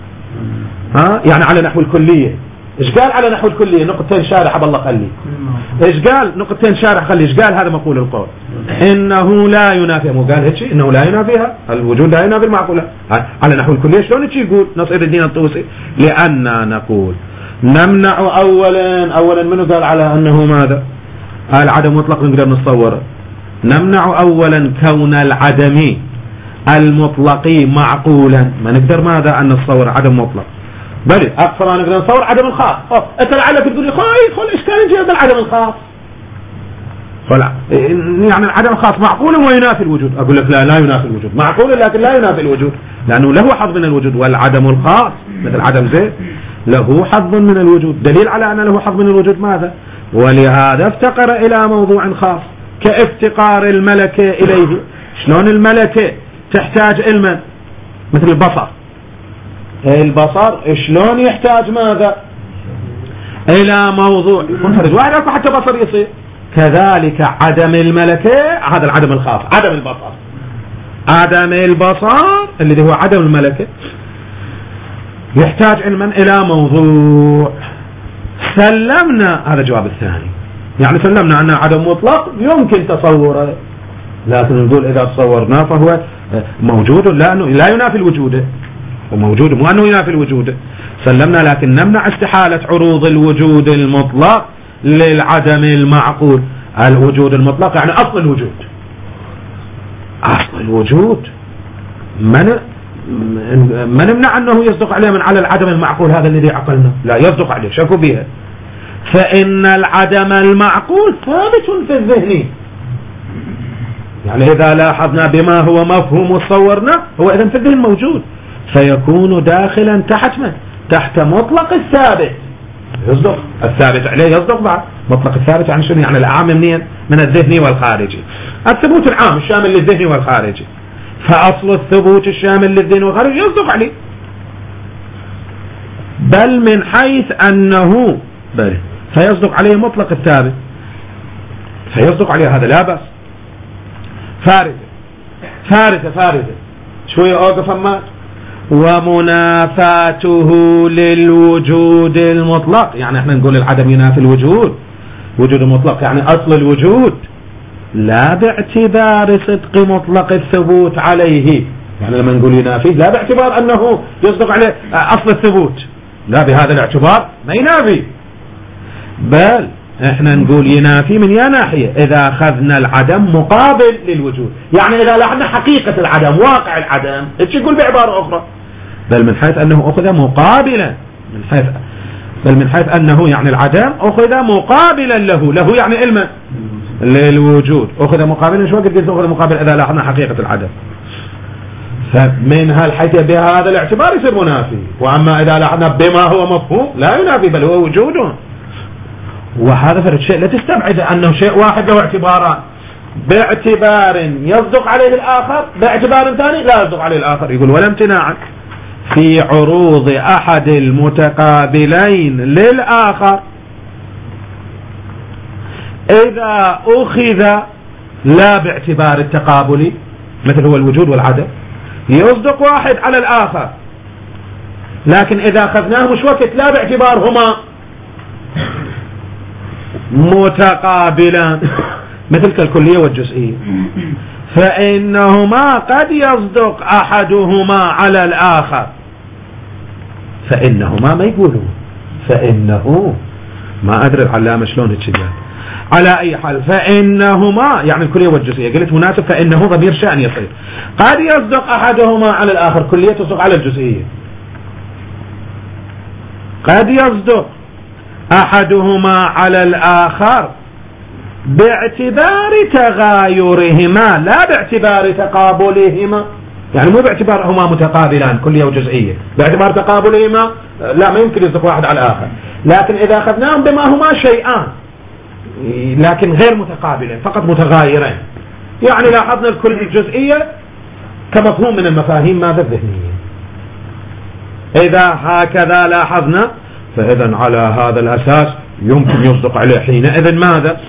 ها يعني على نحو الكلية؟ ايش قال على نحو الكلية؟ نقطتين شارح الله خلي ايش قال؟ نقطتين شارح خلي ايش قال؟ هذا مقول القول انه لا ينافي، مو قال هيك انه لا ينافيها الوجود لا ينافي المعقولة على نحو الكلية. شلون هيك يقول نصير الدين الطوسي؟ لأننا نقول نمنع اولا اولا منه قال على انه ماذا العدم مطلق نقدر نتصوره. نمنع اولا كون العدم المطلقي معقولا، ما نقدر ماذا ان نتصور عدم مطلق، بل اكثر نقدر نتصور عدم الخاص. انت لعلك تقول لي خايف خل اشكال يجي هذا العدم الخاص، فلا يعني العدم الخاص معقول وينافي الوجود. اقول لك لا لا ينافي الوجود، معقول لكن لا ينافي الوجود لانه له حظ من الوجود. والعدم الخاص مثل عدم زيد له حظ من الوجود، دليل على ان له حظ من الوجود ماذا؟ ولهذا افتقر الى موضوع خاص كافتقار الملكة اليه. شلون الملكة تحتاج علما مثل البصر، البصر شلون يحتاج ماذا الى موضوع منفرد واحد اكو حتى بصر يصير. كذلك عدم الملكة هذا العدم الخاص عدم البصر، عدم البصر الذي هو عدم الملكة يحتاج علما الى موضوع. سلمنا هذا الجواب الثاني، يعني سلمنا أن عدم مطلق يمكن تصوره، لكن نقول إذا تصورناه فهو موجود لا لا ينافي الوجود، وموجود مو أنه ينافي الوجود. سلمنا لكن نمنع استحالة عروض الوجود المطلق للعدم المعقول. الوجود المطلق يعني أصل الوجود، أصل الوجود من ما نمنع أنه يصدق عليه من على العدم المعقول هذا الذي عقلنا، لا يصدق عليه شكوا بها. فإن العدم المعقول ثابت في الذهن، يعني إذا لاحظنا بما هو مفهوم وصورنا هو إذن في الذهن موجود، فيكون داخلا تحت من؟ تحت مطلق الثابت. يصدق الثابت عليه يصدق بعد مطلق الثابت يعني شنو؟ يعني العام منين؟ من الذهني والخارجي. الثبوت العام الشامل للذهني والخارجي، فأصل الثبوت الشامل للذهن والخارجي يصدق عليه، بل من حيث أنه بل فيصدق عليه مطلق الثابت، فيصدق عليه هذا لا بس. فارثة فارثة فارثة شوية أوقف أما ومنافاته للوجود المطلق، يعني احنا نقول العدم ينافي الوجود، وجود المطلق يعني أصل الوجود، لا باعتبار صدق مطلق الثبوت عليه، يعني لما نقول ينافي لا باعتبار أنه يصدق عليه أصل الثبوت، لا بهذا الاعتبار ما ينافي، بل احنا نقول ينافي من يا ناحية. إذا أخذنا العدم مقابل للوجود، يعني إذا لاحظنا حقيقة العدم، واقع العدم، ايش يقول بعبارة أخرى؟ بل من حيث أنه أخذ مقابلا، من حيث بل من حيث أنه يعني العدم أخذ مقابلا له، له يعني علما للوجود، أخذ مقابلا. شو قد قلت أخذ مقابل إذا لاحظنا حقيقة العدم؟ فمن هالحيث بهذا الاعتبار يصير منافي. وأما إذا لاحظنا بما هو مفهوم لا ينافي بل هو وجود. وهذا فرد شيء لا تستبعد أنه شيء واحد له اعتباران، باعتبار يصدق عليه الآخر، باعتبار ثاني لا يصدق عليه الآخر. يقول ولا امتناع في عروض أحد المتقابلين للآخر إذا أخذ لا باعتبار التقابل، مثل هو الوجود والعدم، يصدق واحد على الآخر، لكن إذا أخذناه مش وقت لا باعتبارهما متقابلان مثل كالكلية والجزئية، فإنهما قد يصدق أحدهما على الآخر. فإنهما ما يقولون فإنه، ما أدري العلامة شلون هالشيء. على أي حال فإنهما يعني الكلية والجزئية، قلت مناسب فإنه ضمير شأن يصير. قد يصدق أحدهما على الآخر، كلية تصدق على الجزئية. قد يصدق أحدهما على الآخر باعتبار تغايرهما لا باعتبار تقابلهما، يعني مو باعتبارهما متقابلان كلية وجزئية، باعتبار تقابلهما لا ما يمكن يصدق واحد على الآخر. لكن إذا أخذناهم بما هما شيئان لكن غير متقابلين فقط متغايرين، يعني لاحظنا الكل الجزئية كمفهوم من المفاهيم ماذا الذهنية. إذا هكذا لاحظنا فإذا على هذا الأساس يمكن يصدق عليه حينئذ ماذا؟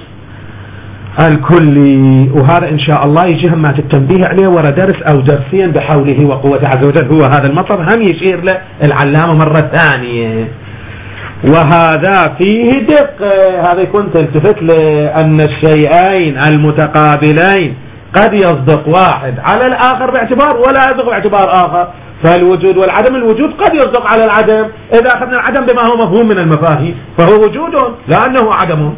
الكلي. وهذا إن شاء الله يجي هم التنبيه عليه ورا درس أو درسين بحوله وقوته عز وجل. هو هذا المطلب هم يشير له العلامة مرة ثانية، وهذا فيه دقة. هذا يكون تلتفت لأن الشيئين المتقابلين قد يصدق واحد على الآخر باعتبار ولا يصدق باعتبار آخر. فالوجود والعدم، الوجود قد يصدق على العدم إذا أخذنا العدم بما هو مفهوم من المفاهيم فهو وجود لأنه عدم.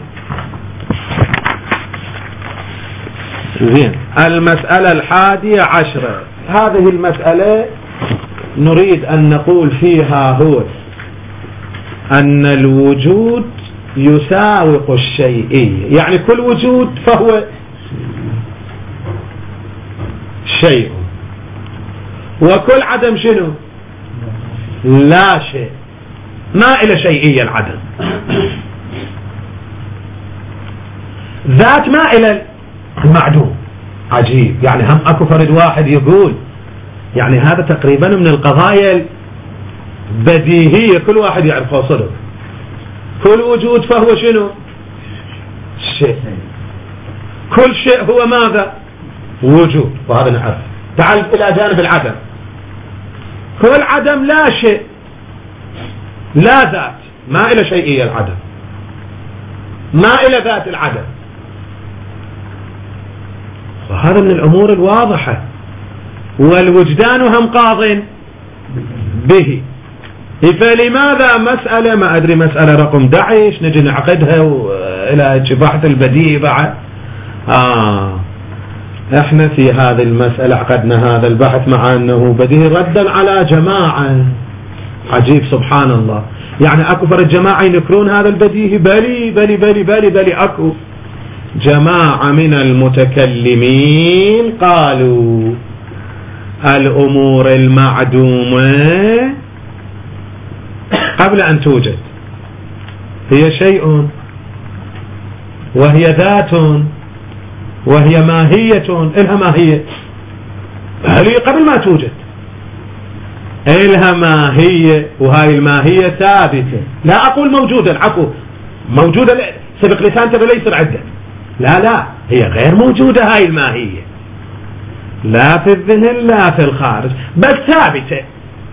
زين. المسألة الحادية عشرة، هذه المسألة نريد أن نقول فيها هو أن الوجود يساوق الشيئية، يعني كل وجود فهو شيء، وكل عدم شنو؟ لا شيء، ما إلى شيئية العدم. ذات ما إلى المعدوم. عجيب، يعني هم أكو فرد واحد يقول، يعني هذا تقريبا من القضايا البديهية كل واحد يعرفها صدق. كل وجود فهو شنو؟ شيء. كل شيء هو ماذا؟ وجود، وهذا نعرف. تعال إلى جانب العدم. كل عدم لا شيء، لا ذات، ما إلى شيئية العدم، ما إلى ذات العدم. وهذا من الأمور الواضحة. والوجدان هم قاض به. فلماذا مسألة ما أدري مسألة رقم أحد عشر نجي نعقدها إلى بحث البديهي بعد. آه احنا في هذه المسألة عقدنا هذا البحث مع أنه بديهي ردا على جماعة. عجيب سبحان الله، يعني أكو فرد جماعة ينكرون هذا البديهي. بلي بلي بلي بلي بلي أكو جماعة من المتكلمين قالوا الأمور المعدومة قبل أن توجد هي شيء وهي ذات وهي ماهية. إلها ماهية، هي قبل ما توجد إلها ماهية، وهاي الماهية ثابتة. لا أقول موجودة، العفو، موجودة سبق لسان تبا ليس عدة، لا لا، هي غير موجودة هاي الماهية، لا في الذهن لا في الخارج، بس ثابتة.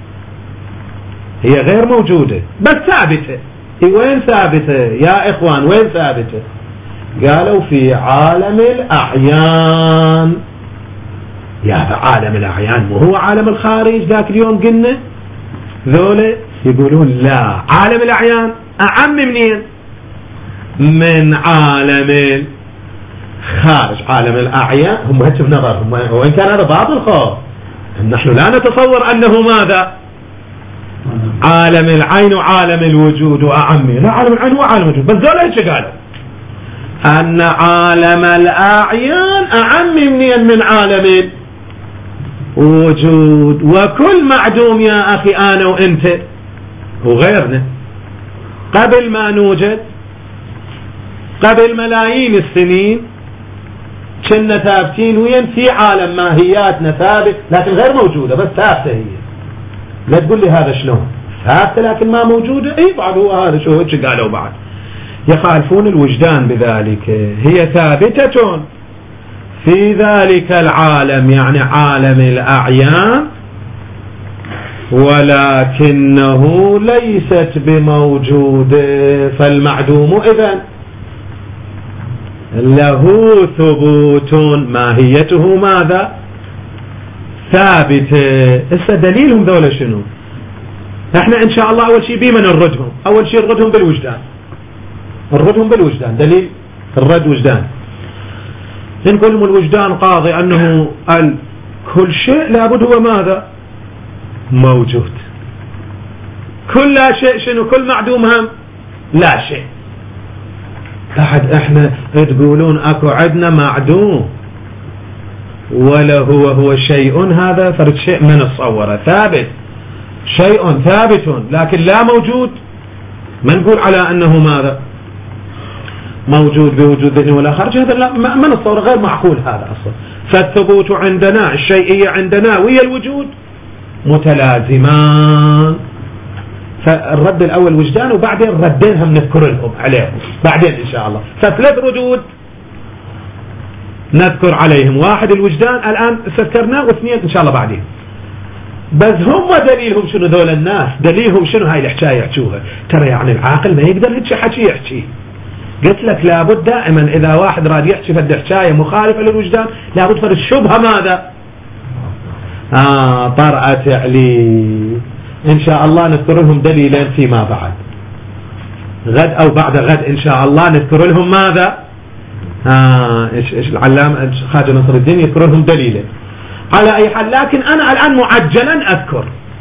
هي غير موجودة بس ثابتة. هي وين ثابتة يا إخوان؟ وين ثابتة؟ قالوا في عالم الأعيان. يا عالم الأعيان وهو عالم الخارج. ذاك اليوم قلنا ذولا يقولون لا، عالم الأعيان أعم منين؟ من عالم خارج عالم الأعيان. هم هيك بنظرهم، وإن كان هذا باطل خالص. نحن لا نتصور أنه ماذا عالم العين وعالم الوجود وأعمي، لا، عالم العين وعالم الوجود، بس ذولا ايش قالوا؟ أن عالم الأعيان أعم من عالم الوجود، وكل معدوم يا أخي أنا وإنت وغيرنا قبل ما نوجد، قبل ملايين السنين كنا ثابتين وين في عالم ماهياتنا ثابت لكن غير موجودة، بس ثابتة هي. لا تقول لي هذا شلون ثابتة لكن ما موجودة. اي بعد هو هذا شو هيك قالوا بعد يخالفون الوجدان بذلك. هي ثابتة في ذلك العالم يعني عالم الأعيان، ولكنه ليست بموجودة. فالمعدوم إذن له ثبوت ماهيته ماذا ثابتة. إسا دليلهم ذولا شنو؟ احنا ان شاء الله اول شيء بما نردهم، اول شيء نردهم بالوجدان، نردهم بالوجدان. دليل الرد وجدان. نقول لهم الوجدان قاضي انه كل شيء لابد هو ماذا موجود. كل لا شيء شنو؟ كل معدوم هم لا شيء. أحد احنا تقولون اكو عندنا معدوم ولا هو هو شيء، هذا فرد شيء من الصورة ثابت، شيء ثابت لكن لا موجود. ما نقول على انه ماذا موجود بوجود ذهني ولا خارج، هذا لا من الصورة غير معقول هذا اصلا. فالثبوت عندنا الشيئية عندنا وهي الوجود متلازمان. فالرد الأول وجدان، وبعدين ردين هم نذكر لهم عليهم بعدين إن شاء الله. فثلاث ردود نذكر عليهم، واحد الوجدان الآن سكرناه، واثنين إن شاء الله بعدين. بس هم دليلهم شنو ذول الناس؟ دليلهم شنو هاي الحكاية يحكوها؟ ترى يعني العاقل ما يقدر هيك حكي يحكي. قلت لك لابد دائما إذا واحد راد يحكي فد حكاية مخالفة للوجدان لابد فرد الشبهة ماذا؟ آه طرأت علي. إن شاء الله نذكر لهم دليلين فيما بعد، غد أو بعد غد إن شاء الله نذكر لهم ماذا؟ آه إيش إيش العلامة خواجة نصر الدين يذكر لهم دليلين. على أي حال، لكن أنا الآن معجلا أذكر،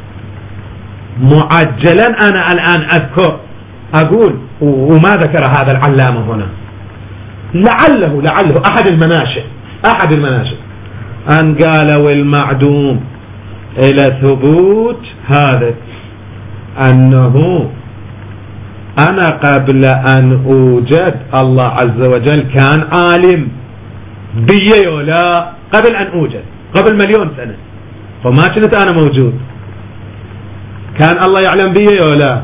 معجلا أنا الآن أذكر أقول وما ذكر هذا العلامة هنا، لعله لعله أحد المناشئ أحد المناشئ أن قال والمعدوم إلى ثبوت هذا أنه أنا قبل أن أوجد الله عز وجل كان عالم بي ولا قبل أن أوجد، قبل مليون سنة وما كنت أنا موجود، كان الله يعلم بي ولا؟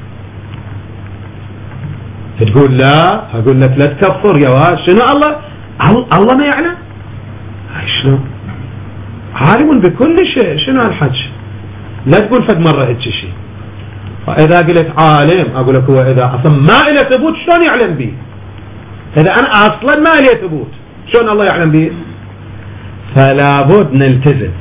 تقول لا، أقول لك لا تكفر يا واش، شنو الله الله ما يعلم؟ شنو عالم بكل شيء، شنو هالحكي؟ لا تقول فد مرة هيك شيء. فإذا قلت عالم أقول لك هو إذا أصلا ما إلى ثبوت شلون يعلم به؟ إذا أنا أصلا ما إلى ثبوت شلون الله يعلم به؟ فلا بد نلتزم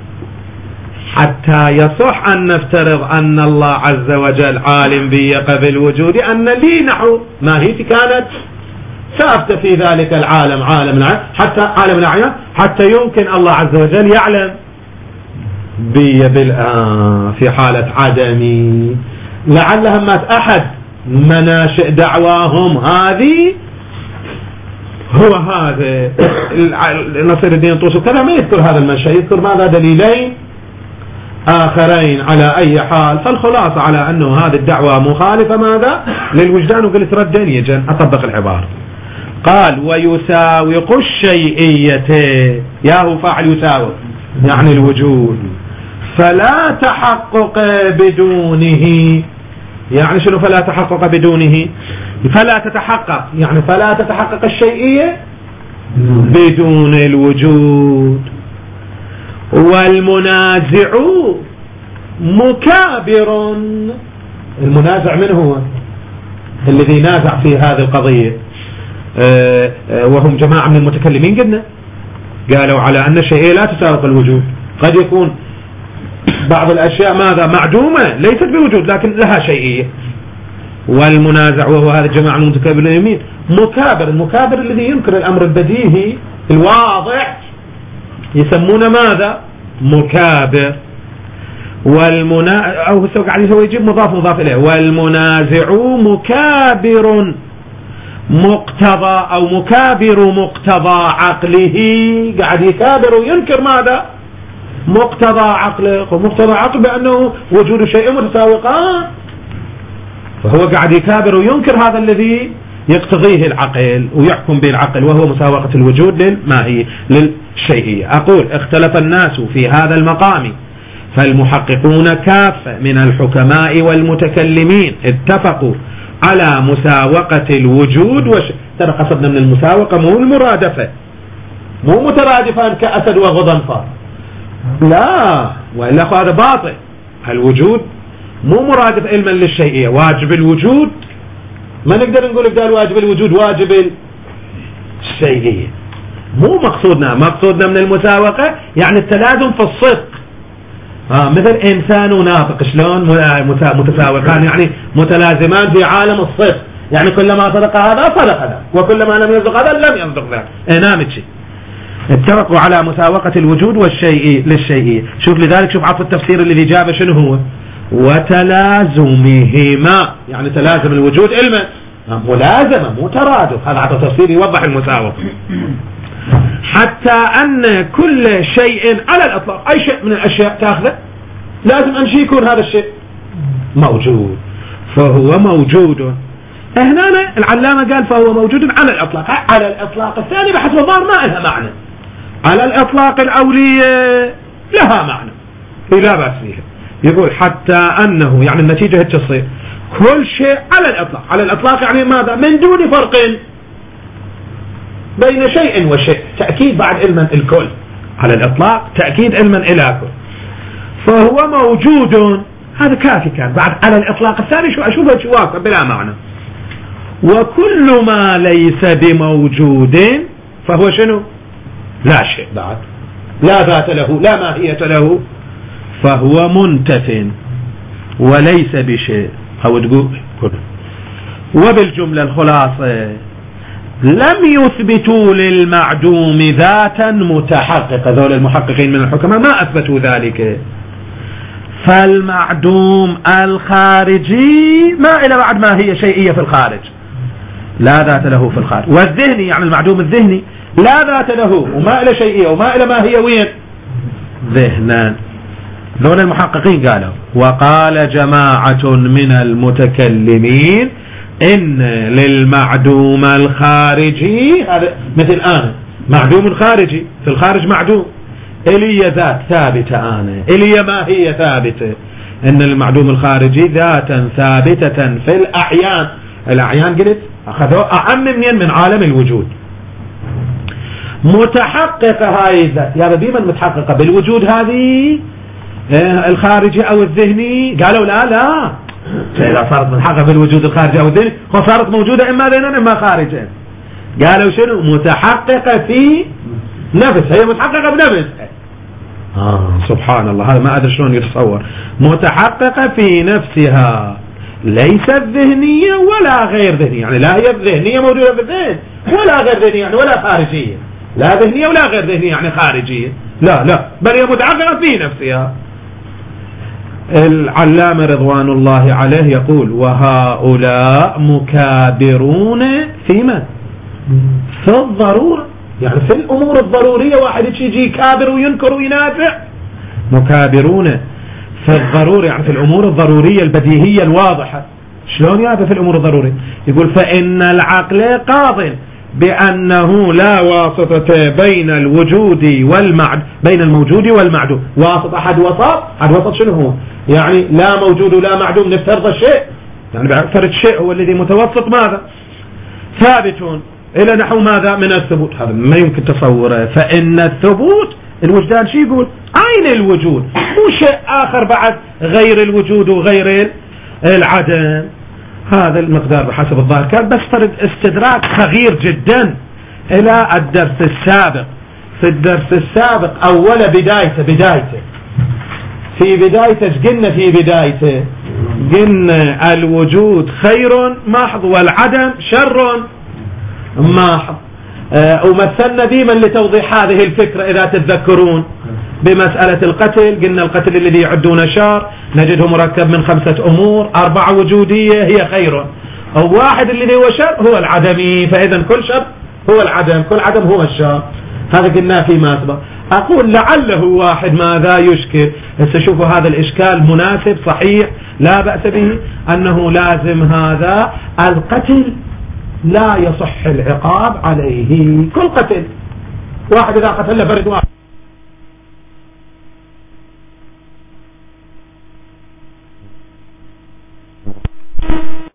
حتى يصح أن نفترض أن الله عز وجل عالم بي قبل وجودي، أن لي نحو ماهيتي كانت ثابتة في ذلك العالم، عالم العين حتى عالم الأعيان، حتى يمكن الله عز وجل يعلم بي بالآن في حالة عدمي. لعلها ما أحد مناشئ دعواهم هذه هو هذا نصير الدين طوس وكذا ما يذكر هذا المنشأ، يذكر ماذا دليلين آخرين. على أي حال فالخلاصة على أنه هذه الدعوة مخالفة ماذا للوجدان، وقلت ردين يجن أطبق العبارة. قال ويساوق الشيئية، يا هو فاعل يساوق يعني الوجود، فلا تحقق بدونه. يعني شنو فلا تحقق بدونه؟ فلا تتحقق يعني فلا تتحقق الشيئية بدون الوجود. والمنازع مكابر، المنازع من هو؟ الذي نازع في هذه القضية أه أه وهم جماعة من المتكلمين قلنا قالوا على أن الشيئية لا تساوق الوجود. قد يكون بعض الأشياء ماذا معدومة ليست بوجود لكن لها شيئية، والمنازع وهو هذا الجماعة المتكابر اليمين مكابر. المكابر الذي ينكر الأمر البديهي الواضح يسمونه ماذا؟ مكابر. والمنا أو سوق عليه هو يجيب مضاف مضاف إليه. والمنازع مكابر مقتضى أو مكابر مقتضى عقله، قاعد يكابر وينكر ماذا؟ مقتضى عقله. ومقتضى عقل بأنه وجود شيء متساوقان، فهو قاعد يكابر وينكر هذا الذي يقتضيه العقل ويحكم به العقل، وهو مساوقة الوجود للماهية للشيئية. أقول اختلف الناس في هذا المقام، فالمحققون كافة من الحكماء والمتكلمين اتفقوا على مساوقة الوجود وش... ترى قصدنا من المساوقة مو المرادفة، مو مترادفان كأسد وغضنفار، لا، وإلا هذا باطل. الوجود مو مرادف علما للشيئية. واجب الوجود ما نقدر نقول قال واجب الوجود واجب الشيئية، مو مقصودنا. مقصودنا من المساوقة يعني التلازم في الصدق. آه مثل إنسان وناطق شلون متساوقان، يعني متلازمان في عالم الصدق، يعني كلما صدق هذا صدق هذا، وكلما لم يصدق هذا لم يصدق ذاك. نعم شيء. اتفقوا على مساوقة الوجود والشيء للشيء. شوف لذلك شوف عطف التفسير الذي جابه شنو هو؟ وتلازمهما، يعني تلازم الوجود علما، ملازمة مو ترادف. هذا عطف تفسير يوضح المساوقة. حتى أن كل شيء على الإطلاق، أي شيء من الأشياء تأخذه لازم أن شيء يكون هذا الشيء موجود، فهو موجود. هنا العلامة قال فهو موجود على الإطلاق. على الإطلاق الثاني بحسب الظاهر ما لها معنى، على الإطلاق الأولية لها معنى لا بأس فيها. يقول حتى أنه يعني النتيجة هي تصير كل شيء على الإطلاق. على الإطلاق يعني ماذا؟ من دون فرق بين شيء وشيء، تأكيد بعد علما الكل. على الإطلاق تأكيد علما إلى كل، فهو موجود. هذا كافي كان. بعد على الإطلاق الثاني شو أشوفه شو واقع بلا معنى. وكل ما ليس بموجود فهو شنو؟ لا شيء بعد، لا ذات له لا ماهية له، فهو منتف وليس بشيء. أو تقول وبالجملة الخلاصة لم يثبتوا للمعدوم ذاتا متحققة. ذول المحققين من الحكماء ما أثبتوا ذلك. فالمعدوم الخارجي ما إلى بعد ما هي شيئية في الخارج، لا ذات له في الخارج. والذهني يعني المعدوم الذهني لا ذات له وما إلى شيئية وما إلى ما هي وين ذهنا. ذول المحققين قالوا. وقال جماعة من المتكلمين إن للمعدوم الخارجي، هذا مثل أنا معدوم خارجي، في الخارج معدوم، إلي ذات ثابتة، أنا إلي ما هي ثابتة. إن المعدوم الخارجي ذاتا ثابتة في الأعيان. الأعيان قلت أخذوا أعم من من عالم الوجود. متحققة هاي الذات، يا ربي من متحققة بالوجود هذه الخارجي أو الذهني؟ قالوا لا لا، إذا صارت متحققة بالوجود الخارجي أو الذهني فصارت موجودة إما ذهنا إما خارجا. قالوا شنو؟ متحققة في نفس، هي متحققة بنفسها. آه سبحان الله، هذا ما أدري شلون يتصور. متحققة في نفسها ليست ذهنية ولا غير ذهنية، يعني لا هي ذهنية موجودة في الذهن ولا غير ذهنية يعني ولا خارجية، لا ذهنية ولا غير ذهنية يعني خارجية، لا لا، بل هي متحققة في نفسها. العلامة رضوان الله عليه يقول وهؤلاء مكابرون فيما في الضرورة، يعني في الأمور الضرورية واحد يجي كابر وينكر وينافع. مكابرون في الضرورة يعني في الأمور الضرورية البديهية الواضحة. شلون يابا في الأمور الضرورية؟ يقول فإن العقل قاض بأنه لا واسطة بين الوجود والمعد بين الموجود والمعدوم. واسط أحد وسط، أحد وسط شنو هو؟ يعني لا موجود ولا معدوم نفترض الشيء، يعني بعثرة الشيء هو الذي متوسط ماذا؟ ثابتون إلى نحو ماذا؟ من الثبوت. هذا ما يمكن تصوره. فإن الثبوت الوجدان شي يقول؟ عين الوجود، مو شيء آخر بعد غير الوجود وغير العدم. هذا المقدار بحسب الظاهر كان بس فرد استدراك صغير جدا إلى الدرس السابق. في الدرس السابق أول بدايته بدايته في بدايته قلنا في بدايته قلنا الوجود خير محض والعدم شر محض. أه ومثلنا ديما لتوضيح هذه الفكرة إذا تتذكرون بمسألة القتل، قلنا القتل الذي يعدون شر نجده مركب من خمسة أمور، أربعة وجودية هي خير، أو واحد الذي هو شر هو العدمي، فإذا كل شر هو العدم، كل عدم هو الشر. هذا قلنا فيما سبق. أقول لعله واحد ماذا يشكل، هسه شوفوا هذا الإشكال مناسب صحيح لا بأس به، أنه لازم هذا القتل لا يصح العقاب عليه، كل قتل واحد إذا قتل فرد واحد